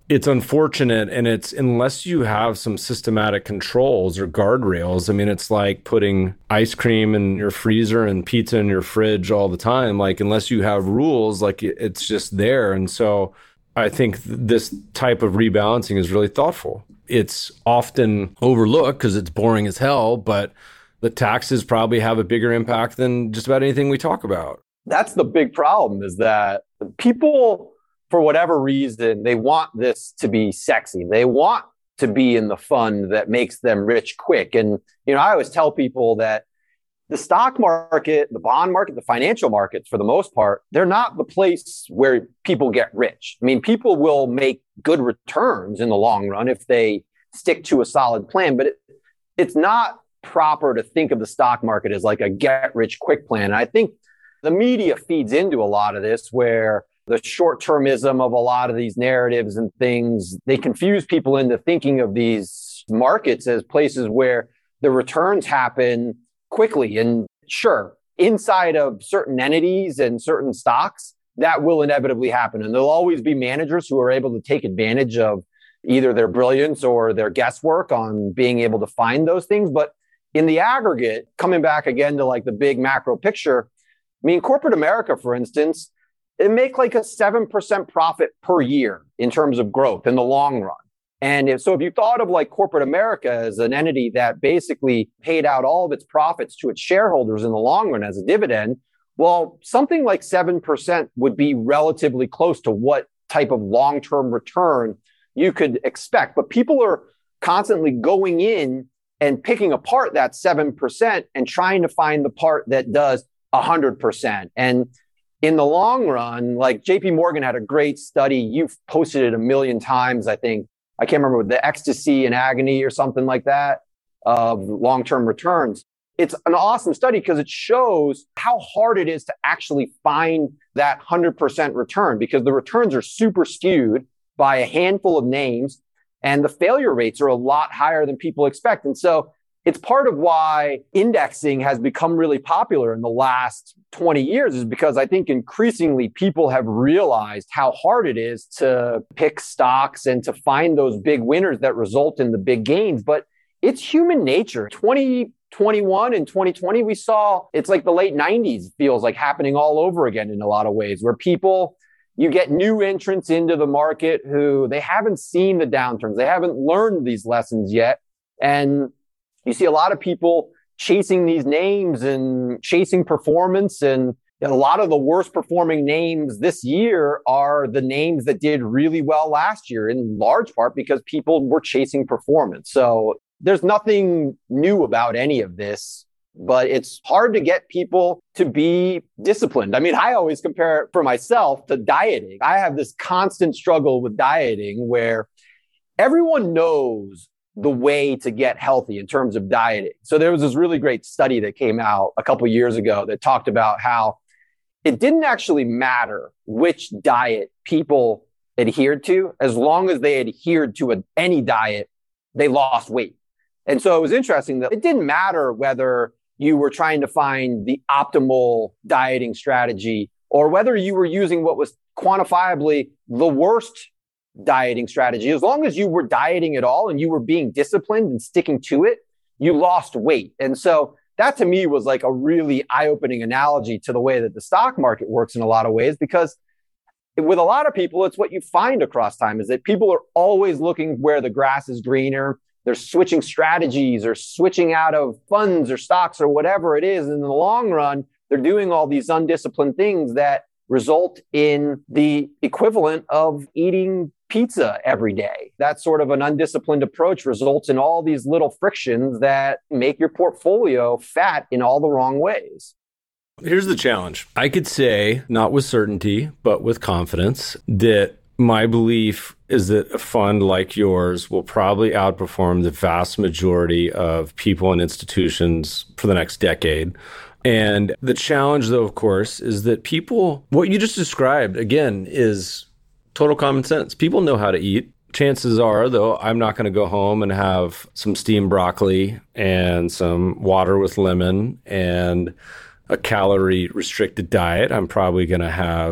it's unfortunate. And it's, unless you have some systematic controls or guardrails, I mean, it's like putting ice cream in your freezer and pizza in your fridge all the time. Like, unless you have rules, like it's just there. And so I think th- this type of rebalancing is really thoughtful. It's often overlooked because it's boring as hell, but the taxes probably have a bigger impact than just about anything we talk about. That's the big problem, is that people, for whatever reason, they want this to be sexy. They want to be in the fund that makes them rich quick. And, you know, I always tell people that the stock market, the bond market, the financial markets, for the most part, they're not the place where people get rich. I mean, people will make good returns in the long run if they stick to a solid plan, but it, it's not proper to think of the stock market as like a get rich quick plan. And I think the media feeds into a lot of this, where the short-termism of a lot of these narratives and things, they confuse people into thinking of these markets as places where the returns happen quickly. And sure, inside of certain entities and certain stocks, that will inevitably happen. And there'll always be managers who are able to take advantage of either their brilliance or their guesswork on being able to find those things. But in the aggregate, coming back again to like the big macro picture, I mean, corporate America, for instance, it make like a seven percent profit per year in terms of growth in the long run. And if, so if you thought of like corporate America as an entity that basically paid out all of its profits to its shareholders in the long run as a dividend, well, something like seven percent would be relatively close to what type of long-term return you could expect. But people are constantly going in and picking apart that seven percent and trying to find the part that does one hundred percent. And in the long run, like J P Morgan had a great study. You've posted it a million times, I think. I can't remember, the ecstasy and agony or something like that of long-term returns. It's an awesome study because it shows how hard it is to actually find that one hundred percent return, because the returns are super skewed by a handful of names and the failure rates are a lot higher than people expect. And so it's part of why indexing has become really popular in the last twenty years, is because I think increasingly people have realized how hard it is to pick stocks and to find those big winners that result in the big gains. But it's human nature. twenty twenty-one and twenty twenty, we saw it's like the late nineties feels like happening all over again in a lot of ways, where people, you get new entrants into the market who they haven't seen the downturns. They haven't learned these lessons yet. And you see a lot of people chasing these names and chasing performance. And a lot of the worst performing names this year are the names that did really well last year, in large part because people were chasing performance. So there's nothing new about any of this, but it's hard to get people to be disciplined. I mean, I always compare it for myself to dieting. I have this constant struggle with dieting where everyone knows the way to get healthy in terms of dieting. So there was this really great study that came out a couple of years ago that talked about how it didn't actually matter which diet people adhered to, as long as they adhered to a, any diet, they lost weight. And so it was interesting that it didn't matter whether you were trying to find the optimal dieting strategy or whether you were using what was quantifiably the worst dieting strategy. As long as you were dieting at all and you were being disciplined and sticking to it, you lost weight. And so that to me was like a really eye-opening analogy to the way that the stock market works in a lot of ways, because with a lot of people, it's what you find across time is that people are always looking where the grass is greener. They're switching strategies or switching out of funds or stocks or whatever it is. And in the long run, they're doing all these undisciplined things that result in the equivalent of eating pizza every day. That sort of an undisciplined approach results in all these little frictions that make your portfolio fat in all the wrong ways. Here's the challenge. I could say, not with certainty, but with confidence, that my belief is that a fund like yours will probably outperform the vast majority of people and institutions for the next decade. And the challenge, though, of course, is that people, what you just described, again, is total common sense. People know how to eat. Chances are, though, I'm not going to go home and have some steamed broccoli and some water with lemon and a calorie restricted diet. I'm probably going to have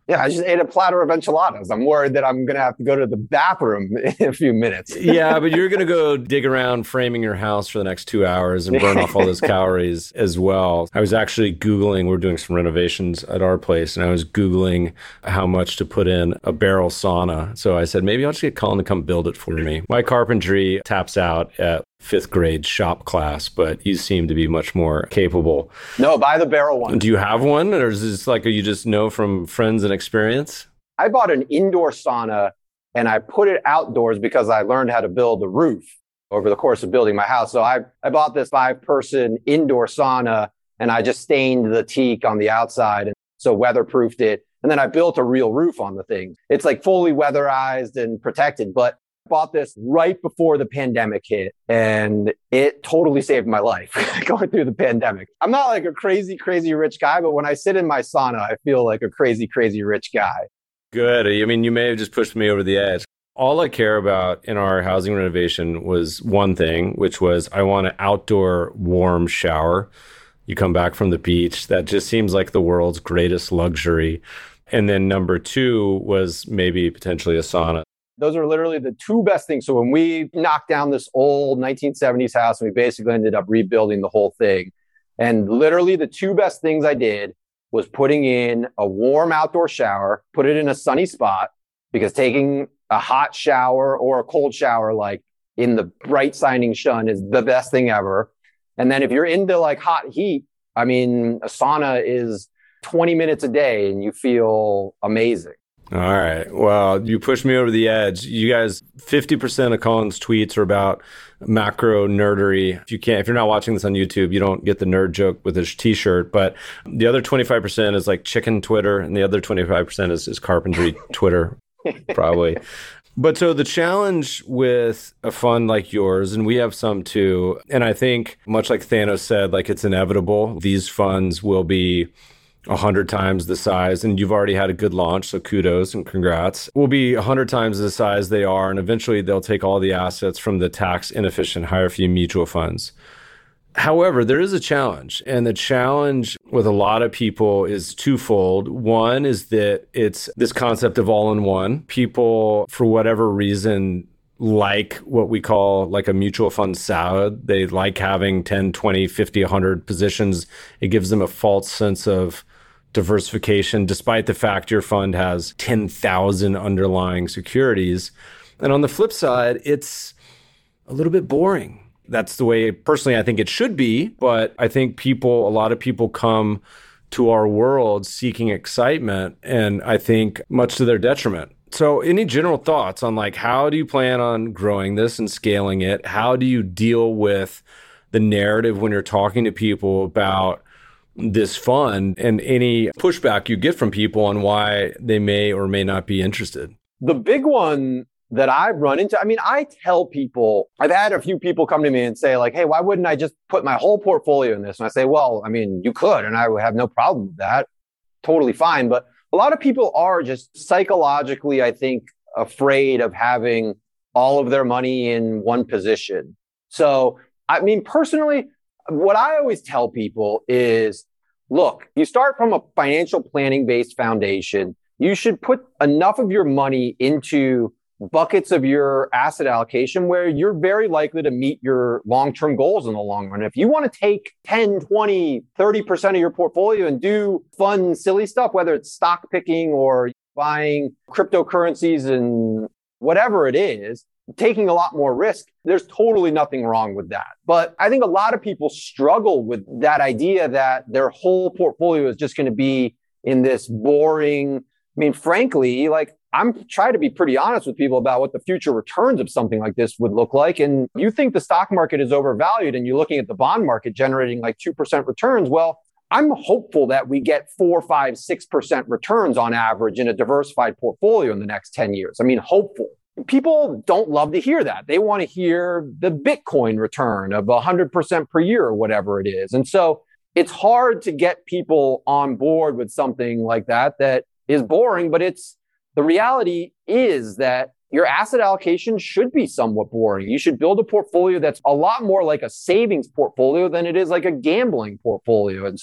Yeah, I just ate a platter of enchiladas. I'm worried that I'm going to have to go to the bathroom in a few minutes. Yeah, but you're going to go dig around framing your house for the next two hours and burn off all those calories as well. I was actually Googling, we're doing some renovations at our place, and I was Googling how much to put in a barrel sauna. So I said, maybe I'll just get Colin to come build it for me. My carpentry taps out at fifth grade shop class, but you seem to be much more capable. No, buy the barrel one. Do you have one, or is this like a, you just know from friends and experience? I bought an indoor sauna and I put it outdoors because I learned how to build a roof over the course of building my house. So I, I bought this five person indoor sauna and I just stained the teak on the outside. And so weatherproofed it. And then I built a real roof on the thing. It's like fully weatherized and protected, but bought this right before the pandemic hit and it totally saved my life going through the pandemic. I'm not like a crazy, crazy rich guy, but when I sit in my sauna, I feel like a crazy, crazy rich guy. Good. I mean, you may have just pushed me over the edge. All I care about in our housing renovation was one thing, which was I want an outdoor warm shower. You come back from the beach. That just seems like the world's greatest luxury. And then number two was maybe potentially a sauna. Those are literally the two best things. So when we knocked down this old nineteen seventies house, and we basically ended up rebuilding the whole thing. And literally the two best things I did was putting in a warm outdoor shower, put it in a sunny spot, because taking a hot shower or a cold shower, like in the bright shining sun, is the best thing ever. And then if you're into like hot heat, I mean, a sauna is twenty minutes a day and you feel amazing. All right. Well, you pushed me over the edge. You guys, fifty percent of Colin's tweets are about macro nerdery. If you can't, if you're not watching this on YouTube, you don't get the nerd joke with his t-shirt. But the other twenty-five percent is like chicken Twitter, and the other twenty-five percent is, is carpentry Twitter, probably. But so the challenge with a fund like yours, and we have some too, and I think much like Thanos said, like it's inevitable, these funds will be a hundred times the size, and you've already had a good launch, so kudos and congrats. Will be a hundred times the size they are, and eventually they'll take all the assets from the tax inefficient higher fee mutual funds. However, there is a challenge, and the challenge with a lot of people is twofold. One is that it's this concept of all-in-one. People, for whatever reason, like what we call like a mutual fund salad. They like having ten, twenty, fifty, one hundred positions. It gives them a false sense of diversification, despite the fact your fund has ten thousand underlying securities. And on the flip side, it's a little bit boring. That's the way, personally, I think it should be. But I think people, a lot of people come to our world seeking excitement, and I think much to their detriment. So any general thoughts on like, how do you plan on growing this and scaling it? How do you deal with the narrative when you're talking to people about this fund, and any pushback you get from people on why they may or may not be interested? The big one that I've run into, I mean, I tell people, I've had a few people come to me and say like, hey, why wouldn't I just put my whole portfolio in this? And I say, well, I mean, you could, and I would have no problem with that. Totally fine. But a lot of people are just psychologically, I think, afraid of having all of their money in one position. So, I mean, personally, what I always tell people is, look, you start from a financial planning based foundation. You should put enough of your money into buckets of your asset allocation where you're very likely to meet your long-term goals in the long run. If you want to take ten, twenty, thirty percent of your portfolio and do fun, silly stuff, whether it's stock picking or buying cryptocurrencies and whatever it is, taking a lot more risk, there's totally nothing wrong with that. But I think a lot of people struggle with that idea that their whole portfolio is just going to be in this boring, I mean, frankly, like I'm trying to be pretty honest with people about what the future returns of something like this would look like. And you think the stock market is overvalued and you're looking at the bond market generating like two percent returns. Well, I'm hopeful that we get four, five, six percent returns on average in a diversified portfolio in the next ten years. I mean, hopeful. People don't love to hear that. They want to hear the Bitcoin return of one hundred percent per year or whatever it is. And so it's hard to get people on board with something like that that is boring, but it's the reality is that your asset allocation should be somewhat boring. You should build a portfolio that's a lot more like a savings portfolio than it is like a gambling portfolio. And so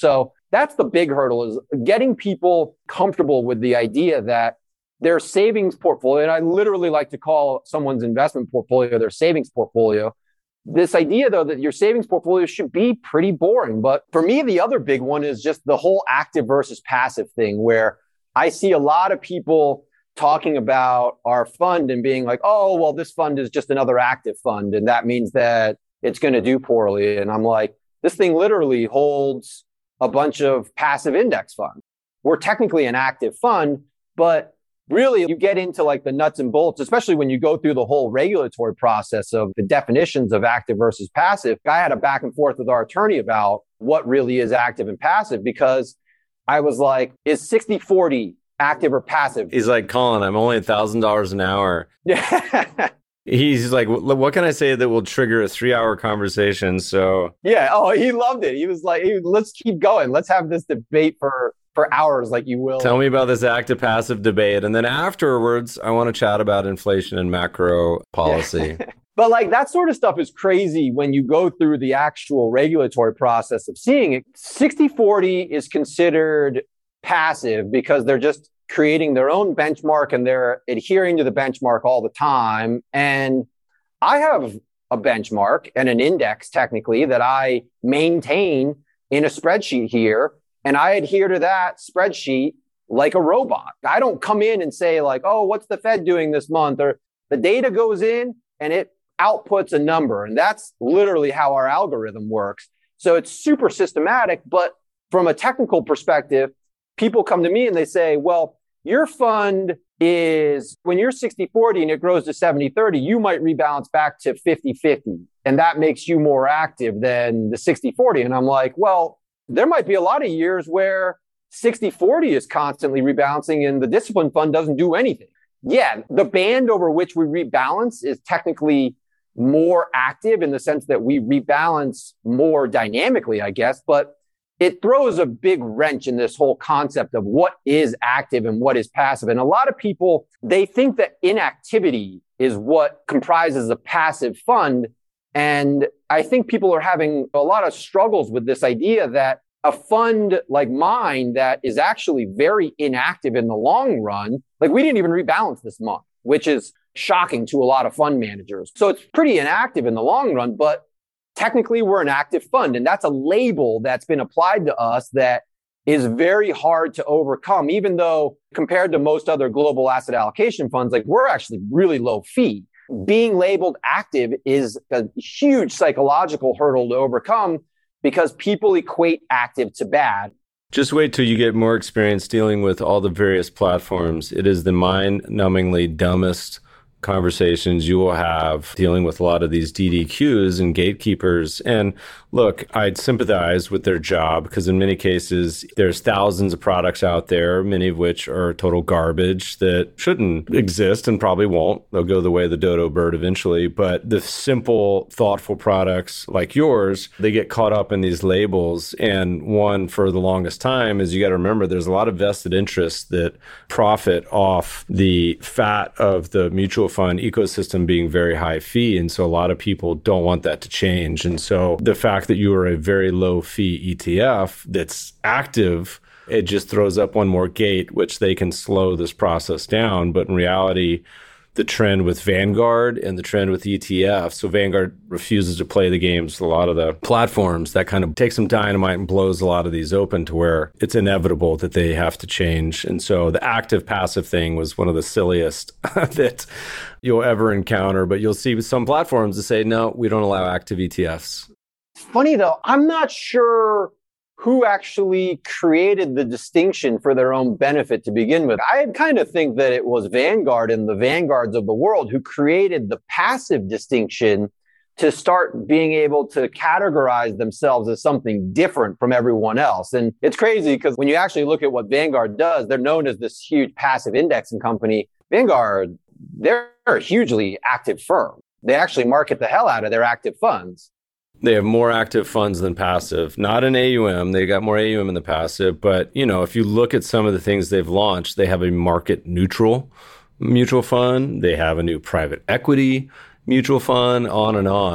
that's the big hurdle, is getting people comfortable with the idea that their savings portfolio, and I literally like to call someone's investment portfolio their savings portfolio. This idea, though, that your savings portfolio should be pretty boring. But for me, the other big one is just the whole active versus passive thing, where I see a lot of people talking about our fund and being like, oh, well, this fund is just another active fund, and that means that it's going to do poorly. And I'm like, this thing literally holds a bunch of passive index funds. We're technically an active fund, but really, you get into like the nuts and bolts, especially when you go through the whole regulatory process of the definitions of active versus passive. I had a back and forth with our attorney about what really is active and passive, because I was like, is sixty forty active or passive? He's like, Colin, I'm only one thousand dollars an hour. Yeah. He's like, what can I say that will trigger a three hour conversation? So yeah. Oh, he loved it. He was like, hey, let's keep going. Let's have this debate for for hours like you will. Tell me about this active passive debate. And then afterwards, I want to chat about inflation and macro policy. But like that sort of stuff is crazy when you go through the actual regulatory process of seeing it. sixty forty is considered passive because they're just creating their own benchmark and they're adhering to the benchmark all the time. And I have a benchmark and an index technically that I maintain in a spreadsheet here. And I adhere to that spreadsheet like a robot. I don't come in and say like, oh, what's the Fed doing this month? Or the data goes in and it outputs a number. And that's literally how our algorithm works. So it's super systematic. But from a technical perspective, people come to me and they say, well, your fund is, when you're sixty forty and it grows to seventy thirty, you might rebalance back to fifty fifty. And that makes you more active than the sixty forty. And I'm like, well, there might be a lot of years where sixty forty is constantly rebalancing and the discipline fund doesn't do anything. Yeah, the band over which we rebalance is technically more active in the sense that we rebalance more dynamically, I guess, but it throws a big wrench in this whole concept of what is active and what is passive. And a lot of people, they think that inactivity is what comprises a passive fund. And I think people are having a lot of struggles with this idea that a fund like mine that is actually very inactive in the long run, like we didn't even rebalance this month, which is shocking to a lot of fund managers. So it's pretty inactive in the long run, but technically we're an active fund. And that's a label that's been applied to us that is very hard to overcome, even though compared to most other global asset allocation funds, like we're actually really low fee. Being labeled active is a huge psychological hurdle to overcome because people equate active to bad. Just wait till you get more experience dealing with all the various platforms. It is the mind-numbingly dumbest conversations you will have dealing with a lot of these D D Qs and gatekeepers. And look, I'd sympathize with their job because in many cases, there's thousands of products out there, many of which are total garbage that shouldn't exist and probably won't. They'll go the way of the dodo bird eventually. But the simple, thoughtful products like yours, they get caught up in these labels. And one for the longest time is you got to remember there's a lot of vested interests that profit off the fat of the mutual fund ecosystem being very high fee. And so a lot of people don't want that to change. And so the fact that you are a very low fee E T F that's active, it just throws up one more gate, which they can slow this process down. But in reality, the trend with Vanguard and the trend with E T F, so Vanguard refuses to play the games with a lot of the platforms. That kind of takes some dynamite and blows a lot of these open to where it's inevitable that they have to change. And so the active passive thing was one of the silliest that you'll ever encounter. But you'll see with some platforms that say, no, we don't allow active E T Fs. Funny though, I'm not sure who actually created the distinction for their own benefit to begin with. I kind of think that it was Vanguard and the Vanguards of the world who created the passive distinction to start being able to categorize themselves as something different from everyone else. And it's crazy because when you actually look at what Vanguard does, they're known as this huge passive indexing company. Vanguard, they're a hugely active firm. They actually market the hell out of their active funds. They have more active funds than passive, not in A U M. They got more A U M in the passive. But, you know, if you look at some of the things they've launched, they have a market neutral mutual fund. They have a new private equity mutual fund, on and on.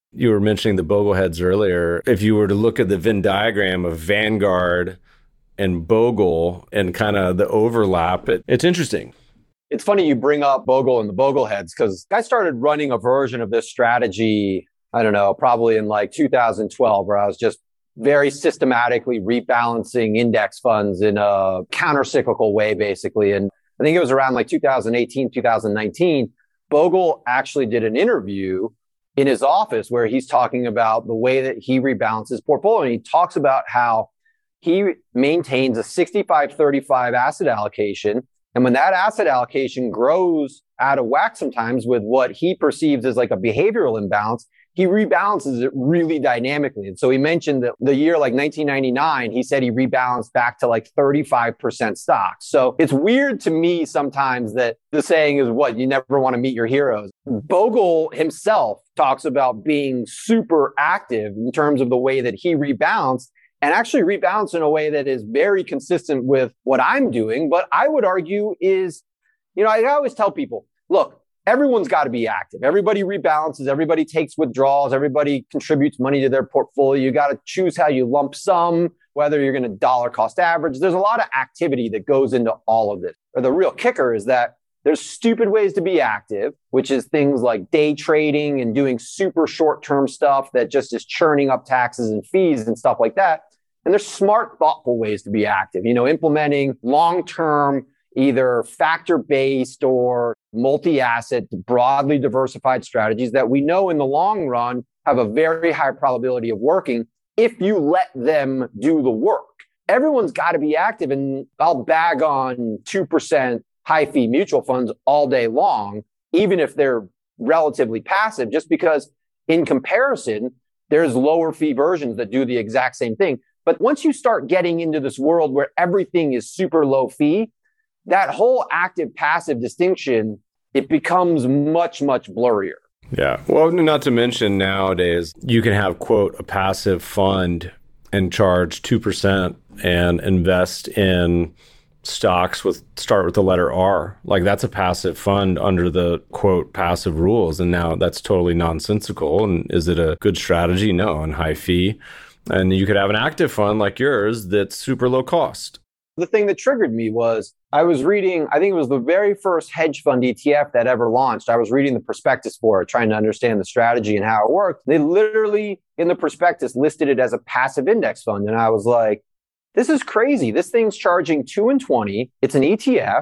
You were mentioning the Bogleheads earlier. If you were to look at the Venn diagram of Vanguard and Bogle and kind of the overlap, it, it's interesting. It's funny you bring up Bogle and the Bogleheads because I started running a version of this strategy, I don't know, probably in like two thousand twelve, where I was just very systematically rebalancing index funds in a counter-cyclical way, basically. And I think it was around like two thousand eighteen, two thousand nineteen, Bogle actually did an interview in his office where he's talking about the way that he rebalances his portfolio. And he talks about how he maintains a sixty-five thirty-five asset allocation. And when that asset allocation grows out of whack sometimes with what he perceives as like a behavioral imbalance, he rebalances it really dynamically. And so he mentioned that the year like nineteen ninety-nine, he said he rebalanced back to like thirty-five percent stocks. So it's weird to me sometimes that the saying is what, you never want to meet your heroes. Bogle himself talks about being super active in terms of the way that he rebalanced, and actually rebalance in a way that is very consistent with what I'm doing. But I would argue is, you know, I always tell people, look, everyone's got to be active. Everybody rebalances. Everybody takes withdrawals. Everybody contributes money to their portfolio. You got to choose how you lump sum, whether you're going to dollar cost average. There's a lot of activity that goes into all of this. Or the real kicker is that there's stupid ways to be active, which is things like day trading and doing super short-term stuff that just is churning up taxes and fees and stuff like that. And there's smart, thoughtful ways to be active, you know, implementing long-term, either factor-based or multi-asset, broadly diversified strategies that we know in the long run have a very high probability of working if you let them do the work. Everyone's got to be active, and I'll bag on two percent high-fee mutual funds all day long, even if they're relatively passive, just because in comparison, there's lower fee versions that do the exact same thing. But once you start getting into this world where everything is super low fee, that whole active passive distinction, it becomes much, much blurrier. Yeah. Well, not to mention nowadays, you can have, quote, a passive fund and charge two percent and invest in stocks with start with the letter R. Like that's a passive fund under the, quote, passive rules. And now that's totally nonsensical. And is it a good strategy? No, and high fee. And you could have an active fund like yours that's super low cost. The thing that triggered me was I was reading, I think it was the very first hedge fund E T F that ever launched. I was reading the prospectus for it, trying to understand the strategy and how it worked. They literally, in the prospectus, listed it as a passive index fund. And I was like, this is crazy. This thing's charging two and twenty. It's an E T F.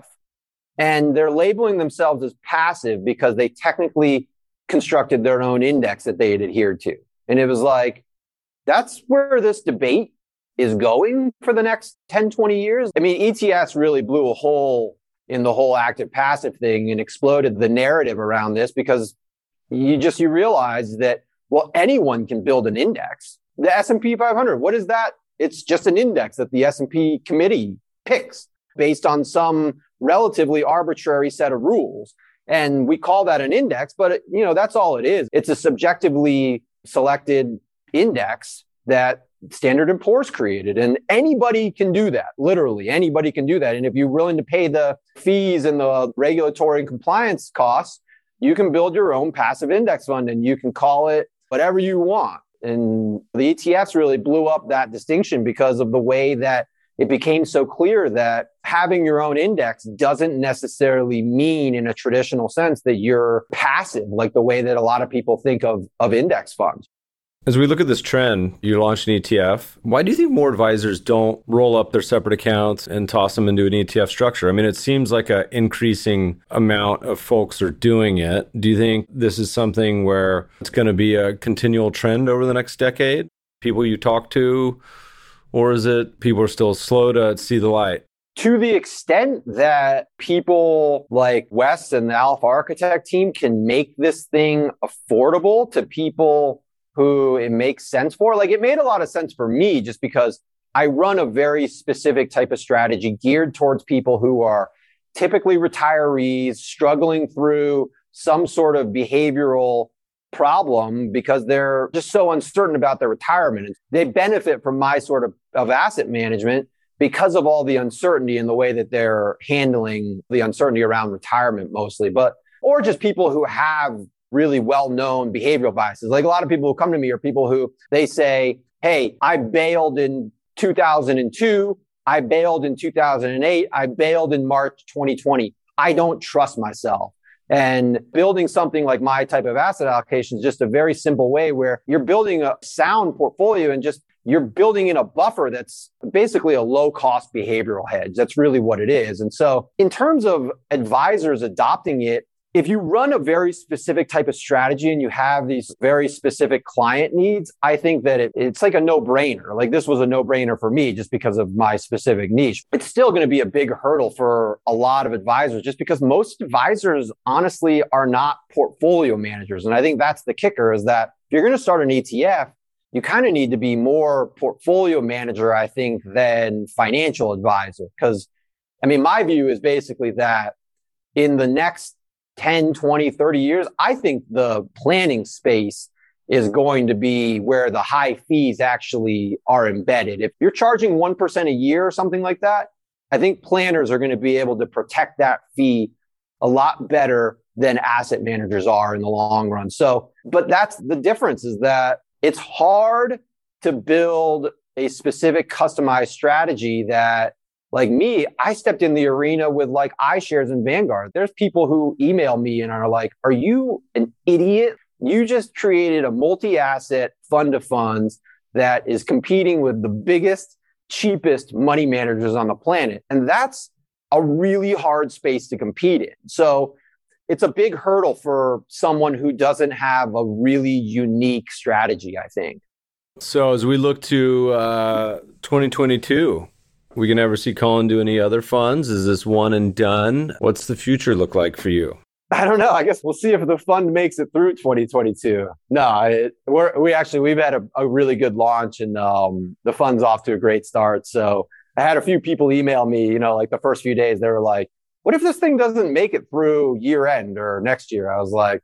And they're labeling themselves as passive because they technically constructed their own index that they had adhered to. And it was like, that's where this debate is going for the next ten, twenty years. I mean, E T Fs really blew a hole in the whole active passive thing and exploded the narrative around this because you just, you realize that, well, anyone can build an index. The S and P five hundred, what is that? It's just an index that the S and P committee picks based on some relatively arbitrary set of rules. And we call that an index, but it, you know, that's all it is. It's a subjectively selected index that Standard and Poor's created. And anybody can do that. Literally, anybody can do that. And if you're willing to pay the fees and the regulatory and compliance costs, you can build your own passive index fund and you can call it whatever you want. And the E T Fs really blew up that distinction because of the way that it became so clear that having your own index doesn't necessarily mean in a traditional sense that you're passive, like the way that a lot of people think of, of index funds. As we look at this trend, you launched an E T F. Why do you think more advisors don't roll up their separate accounts and toss them into an E T F structure? I mean, it seems like an increasing amount of folks are doing it. Do you think this is something where it's going to be a continual trend over the next decade? People you talk to, or is it people are still slow to see the light? To the extent that people like Wes and the Alpha Architect team can make this thing affordable to people who it makes sense for. Like it made a lot of sense for me just because I run a very specific type of strategy geared towards people who are typically retirees struggling through some sort of behavioral problem because they're just so uncertain about their retirement. And they benefit from my sort of, of asset management because of all the uncertainty in the way that they're handling the uncertainty around retirement mostly, but or just people who have really well-known behavioral biases. Like a lot of people who come to me are people who they say, hey, I bailed in two thousand two, I bailed in two thousand eight, I bailed in March twenty twenty. I don't trust myself. And building something like my type of asset allocation is just a very simple way where you're building a sound portfolio and just you're building in a buffer that's basically a low cost behavioral hedge. That's really what it is. And so in terms of advisors adopting it, if you run a very specific type of strategy and you have these very specific client needs, I think that it, it's like a no-brainer. Like this was a no-brainer for me just because of my specific niche. It's still going to be a big hurdle for a lot of advisors just because most advisors honestly are not portfolio managers. And I think that's the kicker is that if you're going to start an E T F, you kind of need to be more portfolio manager, I think, than financial advisor. Because, I mean, my view is basically that in the next ten, twenty, thirty years, I think the planning space is going to be where the high fees actually are embedded. If you're charging one percent a year or something like that, I think planners are going to be able to protect that fee a lot better than asset managers are in the long run. So, but that's the difference is that it's hard to build a specific customized strategy that, like me, I stepped in the arena with like iShares and Vanguard. There's people who email me and are like, are you an idiot? You just created a multi-asset fund of funds that is competing with the biggest, cheapest money managers on the planet. And that's a really hard space to compete in. So it's a big hurdle for someone who doesn't have a really unique strategy, I think. So as we look to uh, twenty twenty-two, we can never see Colin do any other funds? Is this one and done? What's the future look like for you? I don't know. I guess we'll see if the fund makes it through twenty twenty-two. No, it, we're, we actually, we've had a, a really good launch and um, the fund's off to a great start. So I had a few people email me, you know, like the first few days, they were like, what if this thing doesn't make it through year end or next year? I was like,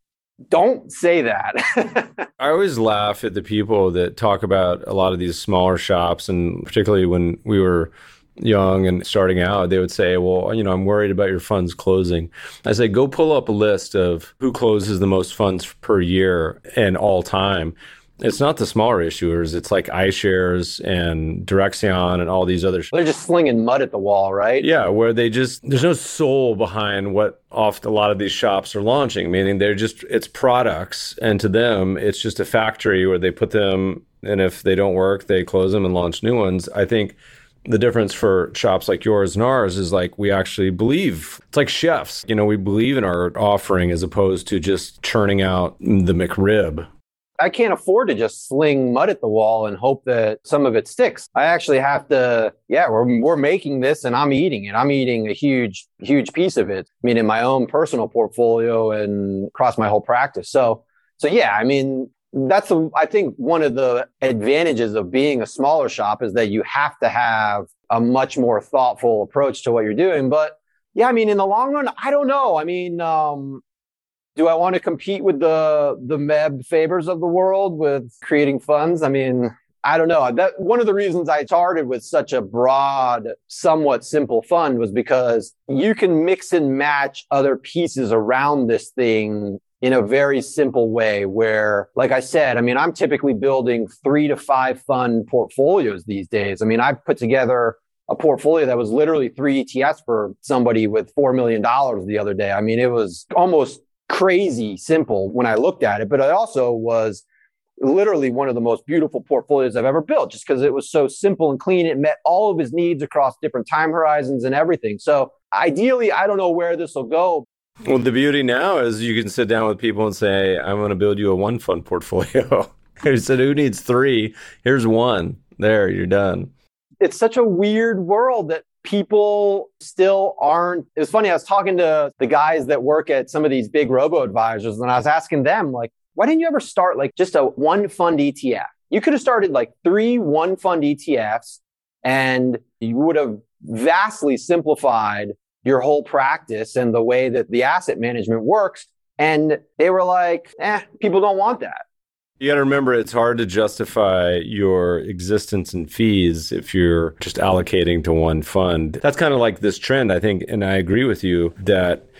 don't say that. I always laugh at the people that talk about a lot of these smaller shops, and particularly when we were young and starting out, they would say, well, you know, I'm worried about your funds closing. I say, go pull up a list of who closes the most funds per year and all time. It's not the smaller issuers. It's like iShares and Direxion and all these other. They're just slinging mud at the wall, right? Yeah, where they just, there's no soul behind what oft a lot of these shops are launching, meaning they're just, it's products. And to them, it's just a factory where they put them, and if they don't work, they close them and launch new ones. I think the difference for shops like yours and ours is like we actually believe. It's like chefs. You know, we believe in our offering as opposed to just churning out the McRib. I can't afford to just sling mud at the wall and hope that some of it sticks. I actually have to, yeah, we're we're making this and I'm eating it. I'm eating a huge, huge piece of it. I mean, in my own personal portfolio and across my whole practice. So, so yeah, I mean, that's, a, I think one of the advantages of being a smaller shop is that you have to have a much more thoughtful approach to what you're doing. But yeah, I mean, in the long run, I don't know. I mean, um, do I want to compete with the the Meb Fabers of the world with creating funds? I mean, I don't know. That one of the reasons I started with such a broad, somewhat simple fund was because you can mix and match other pieces around this thing in a very simple way where, like I said, I mean, I'm typically building three to five fund portfolios these days. I mean, I've put together a portfolio that was literally three E T Fs for somebody with four million dollars the other day. I mean, it was almost crazy simple when I looked at it, but it also was literally one of the most beautiful portfolios I've ever built just because it was so simple and clean. It met all of his needs across different time horizons and everything. So ideally, I don't know where this will go. Well, the beauty now is you can sit down with people and say, I'm going to build you a one fund portfolio. I said, who needs three? Here's one. There, you're done. It's such a weird world that people still aren't. It was funny. I was talking to the guys that work at some of these big robo advisors, and I was asking them, like, why didn't you ever start like just a one fund E T F? You could have started like three one fund E T Fs and you would have vastly simplified your whole practice and the way that the asset management works. And they were like, eh, people don't want that. You got to remember, it's hard to justify your existence and fees if you're just allocating to one fund. That's kind of like this trend, I think, and I agree with you that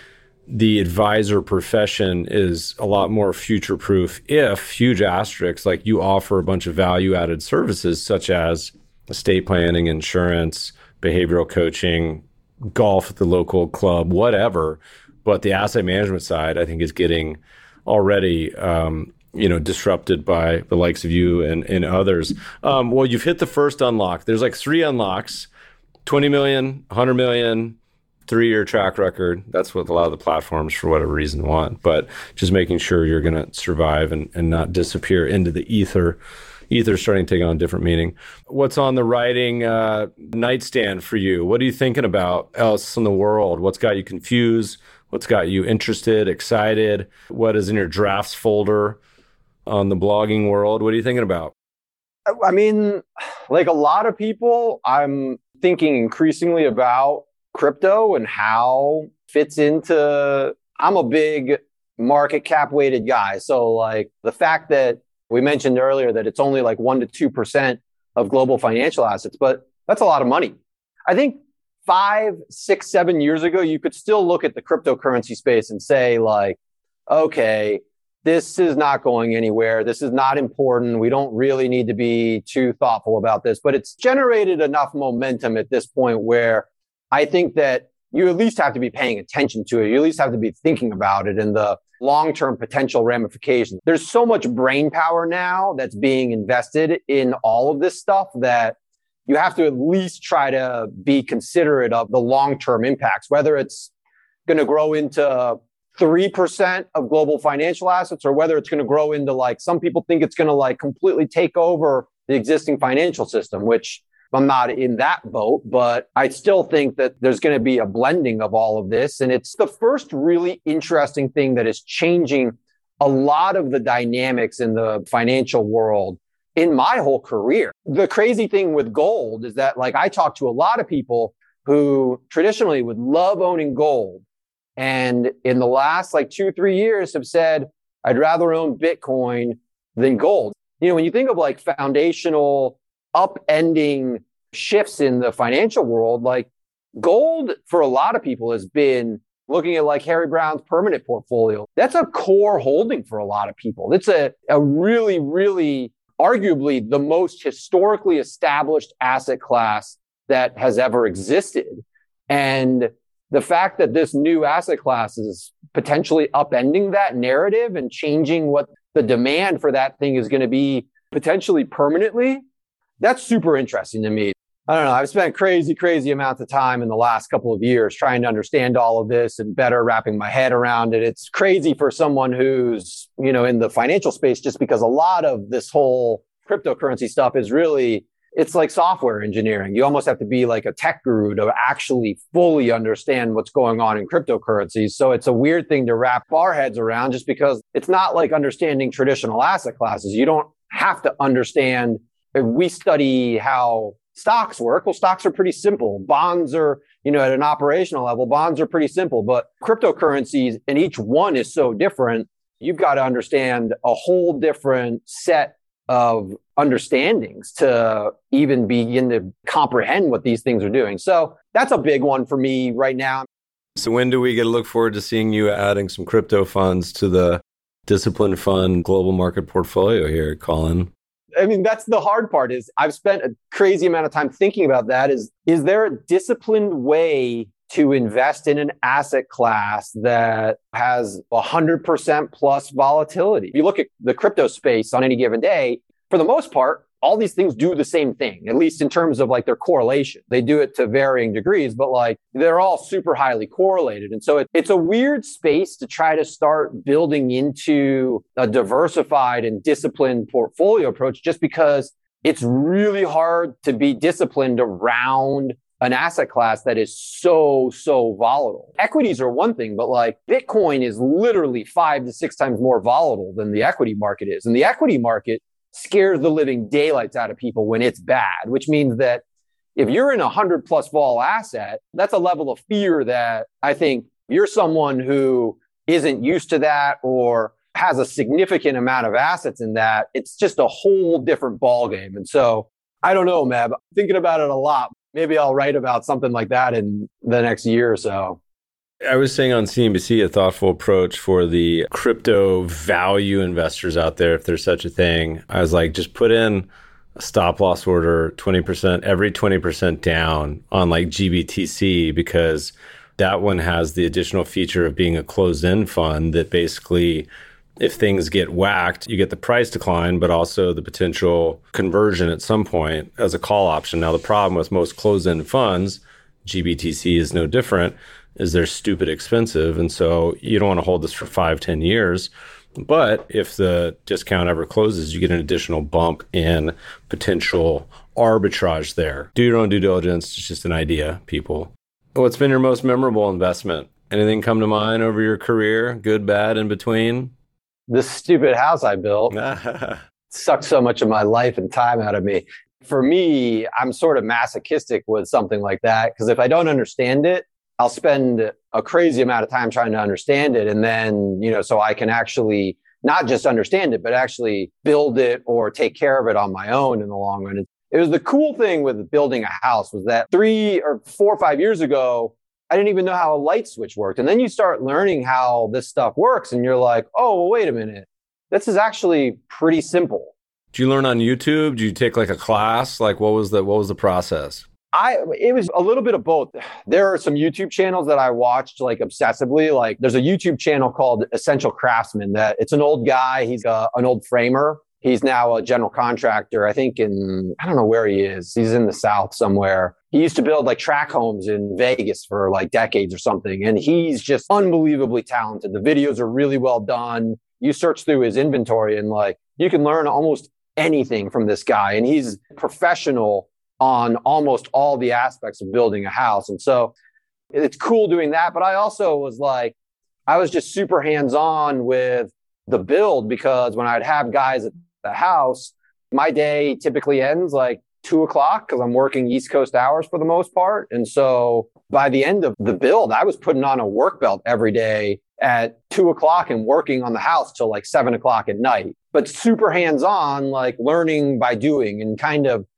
the advisor profession is a lot more future proof if, huge asterisks, like you offer a bunch of value added services such as estate planning, insurance, behavioral coaching, golf at the local club, whatever. But the asset management side, I think, is getting already, um, you know, disrupted by the likes of you and, and others. Um, well, you've hit the first unlock. There's like three unlocks, twenty million, one hundred million, three-year track record. That's what a lot of the platforms, for whatever reason, want. But just making sure you're going to survive and, and not disappear into the ether. Ether starting to take on a different meaning. What's on the writing uh, nightstand for you? What are you thinking about else in the world? What's got you confused? What's got you interested, excited? What is in your drafts folder on the blogging world? What are you thinking about? I mean, like a lot of people, I'm thinking increasingly about crypto and how it fits into, I'm a big market cap weighted guy. So like the fact that we mentioned earlier that it's only like one to two percent of global financial assets, but that's a lot of money. I think five, six, seven years ago, you could still look at the cryptocurrency space and say like, okay, this is not going anywhere. This is not important. We don't really need to be too thoughtful about this, but it's generated enough momentum at this point where I think that you at least have to be paying attention to it. You at least have to be thinking about it and the long-term potential ramifications. There's so much brain power now that's being invested in all of this stuff that you have to at least try to be considerate of the long-term impacts, whether it's going to grow into three percent of global financial assets or whether it's going to grow into like, some people think it's going to like completely take over the existing financial system, which I'm not in that boat, but I still think that there's going to be a blending of all of this. And it's the first really interesting thing that is changing a lot of the dynamics in the financial world in my whole career. The crazy thing with gold is that like I talk to a lot of people who traditionally would love owning gold. And in the last like two, three years have said, I'd rather own Bitcoin than gold. You know, when you think of like foundational upending shifts in the financial world, like gold for a lot of people has been looking at like Harry Brown's permanent portfolio. That's a core holding for a lot of people. It's a, a really, really arguably the most historically established asset class that has ever existed. And the fact that this new asset class is potentially upending that narrative and changing what the demand for that thing is going to be potentially permanently, that's super interesting to me. I don't know. I've spent crazy, crazy amounts of time in the last couple of years trying to understand all of this and better wrapping my head around it. It's crazy for someone who's, you know, in the financial space, just because a lot of this whole cryptocurrency stuff is really, it's like software engineering. You almost have to be like a tech guru to actually fully understand what's going on in cryptocurrencies. So it's a weird thing to wrap our heads around just because it's not like understanding traditional asset classes. You don't have to understand. We study how stocks work. Well, stocks are pretty simple. Bonds are, you know, at an operational level, bonds are pretty simple, but cryptocurrencies, and each one is so different. You've got to understand a whole different set of understandings to even begin to comprehend what these things are doing. So that's a big one for me right now. So when do we get to look forward to seeing you adding some crypto funds to the disciplined fund global market portfolio here, Colin? I mean, that's the hard part is I've spent a crazy amount of time thinking about that. Is, is there a disciplined way to invest in an asset class that has one hundred percent plus volatility? If you look at the crypto space on any given day, for the most part, all these things do the same thing, at least in terms of like their correlation. They do it to varying degrees, but like they're all super highly correlated. And so it, it's a weird space to try to start building into a diversified and disciplined portfolio approach, just because it's really hard to be disciplined around an asset class that is so, so volatile. Equities are one thing, but like Bitcoin is literally five to six times more volatile than the equity market is. And the equity market scares the living daylights out of people when it's bad, which means that if you're in a hundred plus vol asset, that's a level of fear that I think you're someone who isn't used to that or has a significant amount of assets in that. It's just a whole different ballgame. And so I don't know, Meb, I'm thinking about it a lot. Maybe I'll write about something like that in the next year or so. I was saying on C N B C, a thoughtful approach for the crypto value investors out there, if there's such a thing. I was like, just put in a stop loss order, twenty percent, every twenty percent down on like G B T C, because that one has the additional feature of being a closed-end fund that basically, if things get whacked, you get the price decline, but also the potential conversion at some point as a call option. Now, the problem with most closed-end funds, G B T C is no different, is they're stupid expensive. And so you don't want to hold this for five, ten years. But if the discount ever closes, you get an additional bump in potential arbitrage there. Do your own due diligence. It's just an idea, people. What's been your most memorable investment? Anything come to mind over your career? Good, bad, in between? This stupid house I built sucked so much of my life and time out of me. For me, I'm sort of masochistic with something like that, because if I don't understand it, I'll spend a crazy amount of time trying to understand it. And then, you know, so I can actually not just understand it, but actually build it or take care of it on my own in the long run. It was the cool thing with building a house was that three or four or five years ago, I didn't even know how a light switch worked. And then you start learning how this stuff works. And you're like, oh, well, wait a minute. This is actually pretty simple. Did you learn on YouTube? Did you take like a class? Like what was the, what was the process? I, it was a little bit of both. There are some YouTube channels that I watched like obsessively. Like there's a YouTube channel called Essential Craftsman that it's an old guy. He's a, an old framer. He's now a general contractor, I think in, I don't know where he is. He's in the South somewhere. He used to build like track homes in Vegas for like decades or something. And he's just unbelievably talented. The videos are really well done. You search through his inventory and like, you can learn almost anything from this guy. And he's professional on almost all the aspects of building a house. And so it's cool doing that. But I also was like, I was just super hands-on with the build, because when I'd have guys at the house, my day typically ends like two o'clock because I'm working East Coast hours for the most part. And so by the end of the build, I was putting on a work belt every day at two o'clock and working on the house till like seven o'clock at night, but super hands-on, like learning by doing and kind of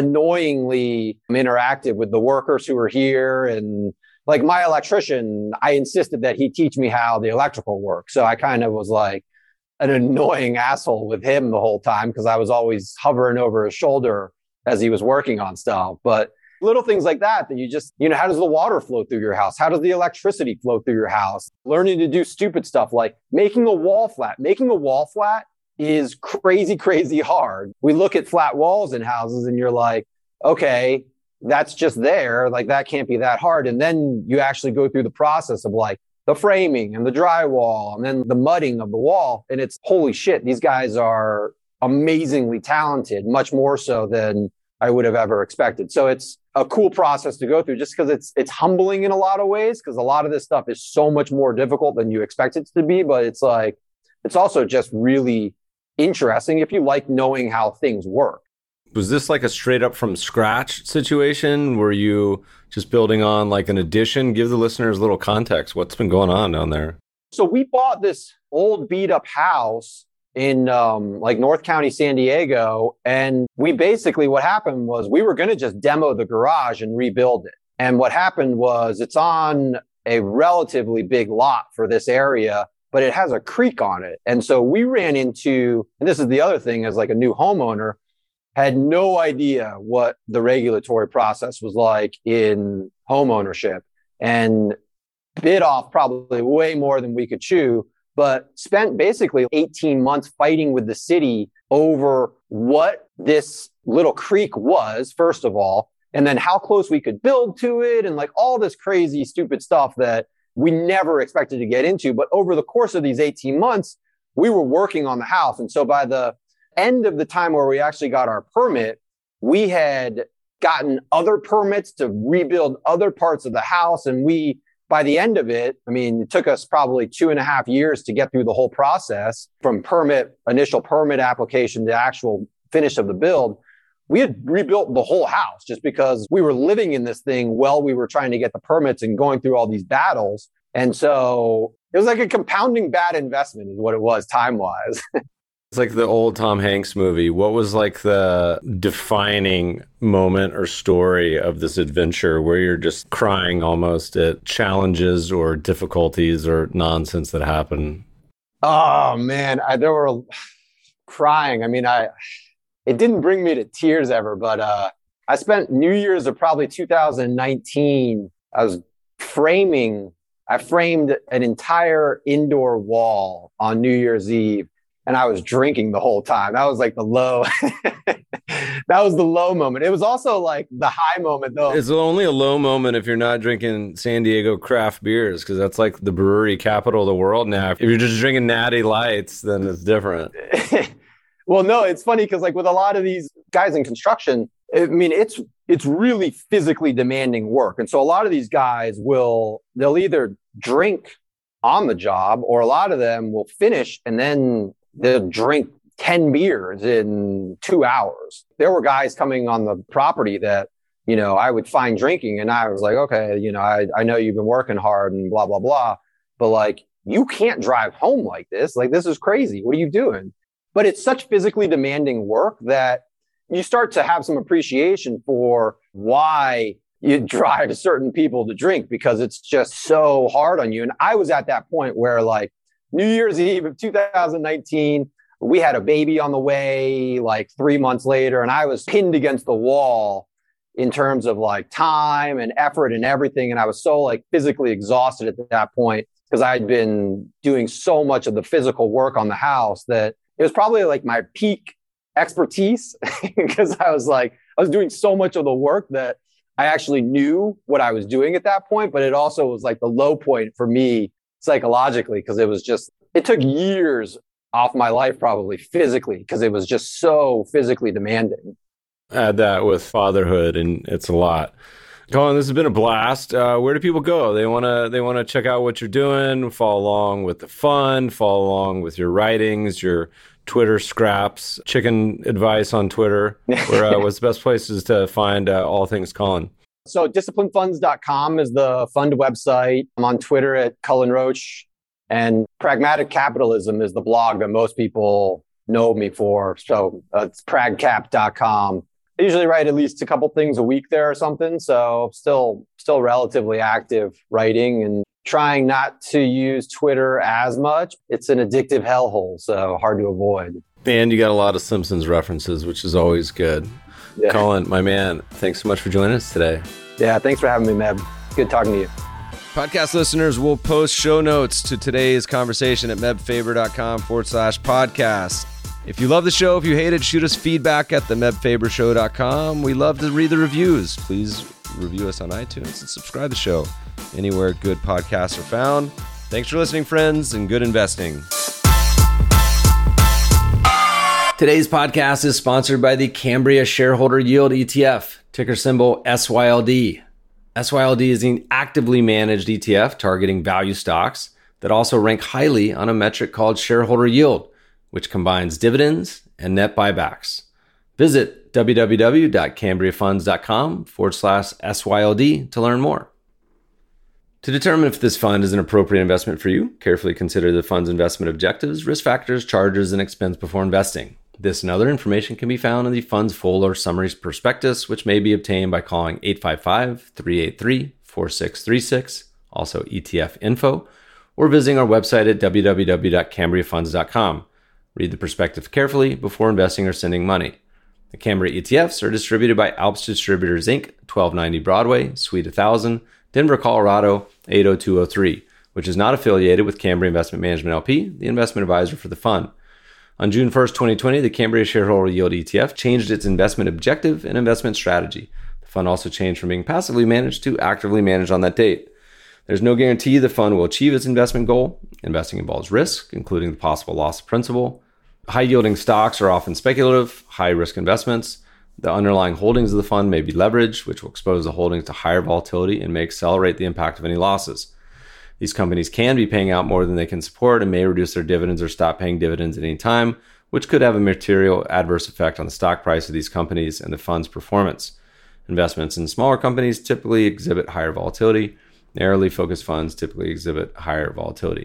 annoyingly interactive with the workers who were here. And like my electrician, I insisted that he teach me how the electrical works. So I kind of was like an annoying asshole with him the whole time because I was always hovering over his shoulder as he was working on stuff. But little things like that, that you just, you know, how does the water flow through your house? How does the electricity flow through your house? Learning to do stupid stuff like making a wall flat. Making a wall flat is crazy, crazy hard. We look at flat walls in houses and you're like, okay, that's just there. Like that can't be that hard. And then you actually go through the process of like the framing and the drywall and then the mudding of the wall. And it's holy shit. These guys are amazingly talented, much more so than I would have ever expected. So it's a cool process to go through just because it's it's humbling in a lot of ways, because a lot of this stuff is so much more difficult than you expect it to be. But it's like, it's also just really interesting if you like knowing how things work. Was this like a straight up from scratch situation? Were you just building on like an addition? Give the listeners a little context. What's been going on down there? So we bought this old beat up house in um, like North County, San Diego. And we basically, what happened was we were going to just demo the garage and rebuild it. And what happened was it's on a relatively big lot for this area, but it has a creek on it. And so we ran into, and this is the other thing, as like a new homeowner, had no idea what the regulatory process was like in home ownership and bit off probably way more than we could chew, but spent basically eighteen months fighting with the city over what this little creek was, first of all, and then how close we could build to it and like all this crazy, stupid stuff that we never expected to get into. But over the course of these eighteen months, we were working on the house. And so by the end of the time where we actually got our permit, we had gotten other permits to rebuild other parts of the house. And we, by the end of it, I mean, it took us probably two and a half years to get through the whole process from permit, initial permit application to actual finish of the build. We had rebuilt the whole house just because we were living in this thing while we were trying to get the permits and going through all these battles. And so it was like a compounding bad investment is what it was time-wise. It's like the old Tom Hanks movie. What was like the defining moment or story of this adventure where you're just crying almost at challenges or difficulties or nonsense that happen? Oh man, I, there were crying. I mean, I it didn't bring me to tears ever, but uh, I spent New Year's of probably two thousand nineteen. I was framing. I framed an entire indoor wall on New Year's Eve. And I was drinking the whole time. That was like the low. That was the low moment. It was also like the high moment, though. It's only a low moment if you're not drinking San Diego craft beers, because that's like the brewery capital of the world now. If you're just drinking Natty Lights, then it's different. Well, no, it's funny because like with a lot of these guys in construction, I mean, it's it's really physically demanding work. And so a lot of these guys will, they'll either drink on the job, or a lot of them will finish and then they'll drink ten beers in two hours. There were guys coming on the property that, you know, I would find drinking, and I was like, okay, you know, I, I know you've been working hard and blah, blah, blah. But like, you can't drive home like this. Like, this is crazy. What are you doing? But it's such physically demanding work that you start to have some appreciation for why you drive certain people to drink, because it's just so hard on you. And I was at that point where like, New Year's Eve of two thousand nineteen, we had a baby on the way like three months later, and I was pinned against the wall in terms of like time and effort and everything. And I was so like physically exhausted at that point because I'd been doing so much of the physical work on the house that it was probably like my peak expertise because I was like, I was doing so much of the work that I actually knew what I was doing at that point. But it also was like the low point for me psychologically, because it was just, it took years off my life, probably physically, because it was just so physically demanding. Add that with fatherhood, and it's a lot. Colin, this has been a blast. Uh, where do people go? They want to they want to check out what you're doing, follow along with the fun, follow along with your writings, your Twitter scraps, chicken advice on Twitter. Where, uh, what's the best places to find uh, all things Colin? So discipline funds dot com is the fund website. I'm on Twitter at Cullen Roach, and Pragmatic Capitalism is the blog that most people know me for. So uh, it's prag cap dot com. I usually write at least a couple things a week there or something. So still, still relatively active writing and trying not to use Twitter as much. It's an addictive hellhole, so hard to avoid. And you got a lot of Simpsons references, which is always good. Yeah. Colin, my man, thanks so much for joining us today. Yeah, thanks for having me, Meb. Good talking to you. Podcast listeners will post show notes to today's conversation at mebfaber.com forward slash podcast. If you love the show, if you hate it, shoot us feedback at the meb faber show dot com. We love to read the reviews. Please review us on iTunes and subscribe to the show anywhere good podcasts are found. Thanks for listening, friends, and good investing. Today's podcast is sponsored by the Cambria Shareholder Yield E T F, ticker symbol S Y L D. S Y L D is an actively managed E T F targeting value stocks that also rank highly on a metric called shareholder yield, which combines dividends and net buybacks. Visit www.cambriafunds.com forward slash SYLD to learn more. To determine if this fund is an appropriate investment for you, carefully consider the fund's investment objectives, risk factors, charges, and expense before investing. This and other information can be found in the fund's full or summary prospectus, which may be obtained by calling eight five five, three eight three, four six three six, also E T F info, or visiting our website at w w w dot cambria funds dot com. Read the prospectus carefully before investing or sending money. The Cambria E T Fs are distributed by Alps Distributors, Incorporated, twelve ninety Broadway, Suite one thousand, Denver, Colorado, eight oh two oh three, which is not affiliated with Cambria Investment Management L P, the investment advisor for the fund. On June first, twenty twenty, the Cambria Shareholder Yield E T F changed its investment objective and investment strategy. The fund also changed from being passively managed to actively managed on that date. There's no guarantee the fund will achieve its investment goal. Investing involves risk, including the possible loss of principal. High-yielding stocks are often speculative, high-risk investments. The underlying holdings of the fund may be leveraged, which will expose the holdings to higher volatility and may accelerate the impact of any losses. These companies can be paying out more than they can support and may reduce their dividends or stop paying dividends at any time, which could have a material adverse effect on the stock price of these companies and the fund's performance. Investments in smaller companies typically exhibit higher volatility. Narrowly focused funds typically exhibit higher volatility.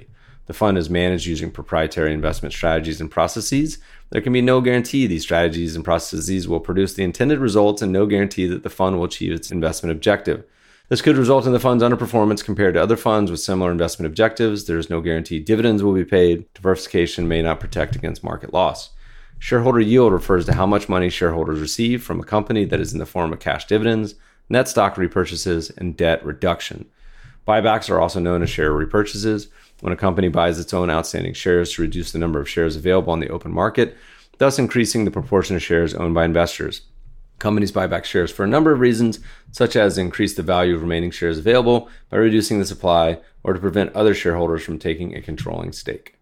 The fund is managed using proprietary investment strategies and processes. There can be no guarantee these strategies and processes will produce the intended results and no guarantee that the fund will achieve its investment objective. This could result in the fund's underperformance compared to other funds with similar investment objectives. There is no guarantee dividends will be paid. Diversification may not protect against market loss. Shareholder yield refers to how much money shareholders receive from a company that is in the form of cash dividends, net stock repurchases, and debt reduction. Buybacks are also known as share repurchases. When a company buys its own outstanding shares to reduce the number of shares available on the open market, thus increasing the proportion of shares owned by investors. Companies buy back shares for a number of reasons, such as increase the value of remaining shares available by reducing the supply or to prevent other shareholders from taking a controlling stake.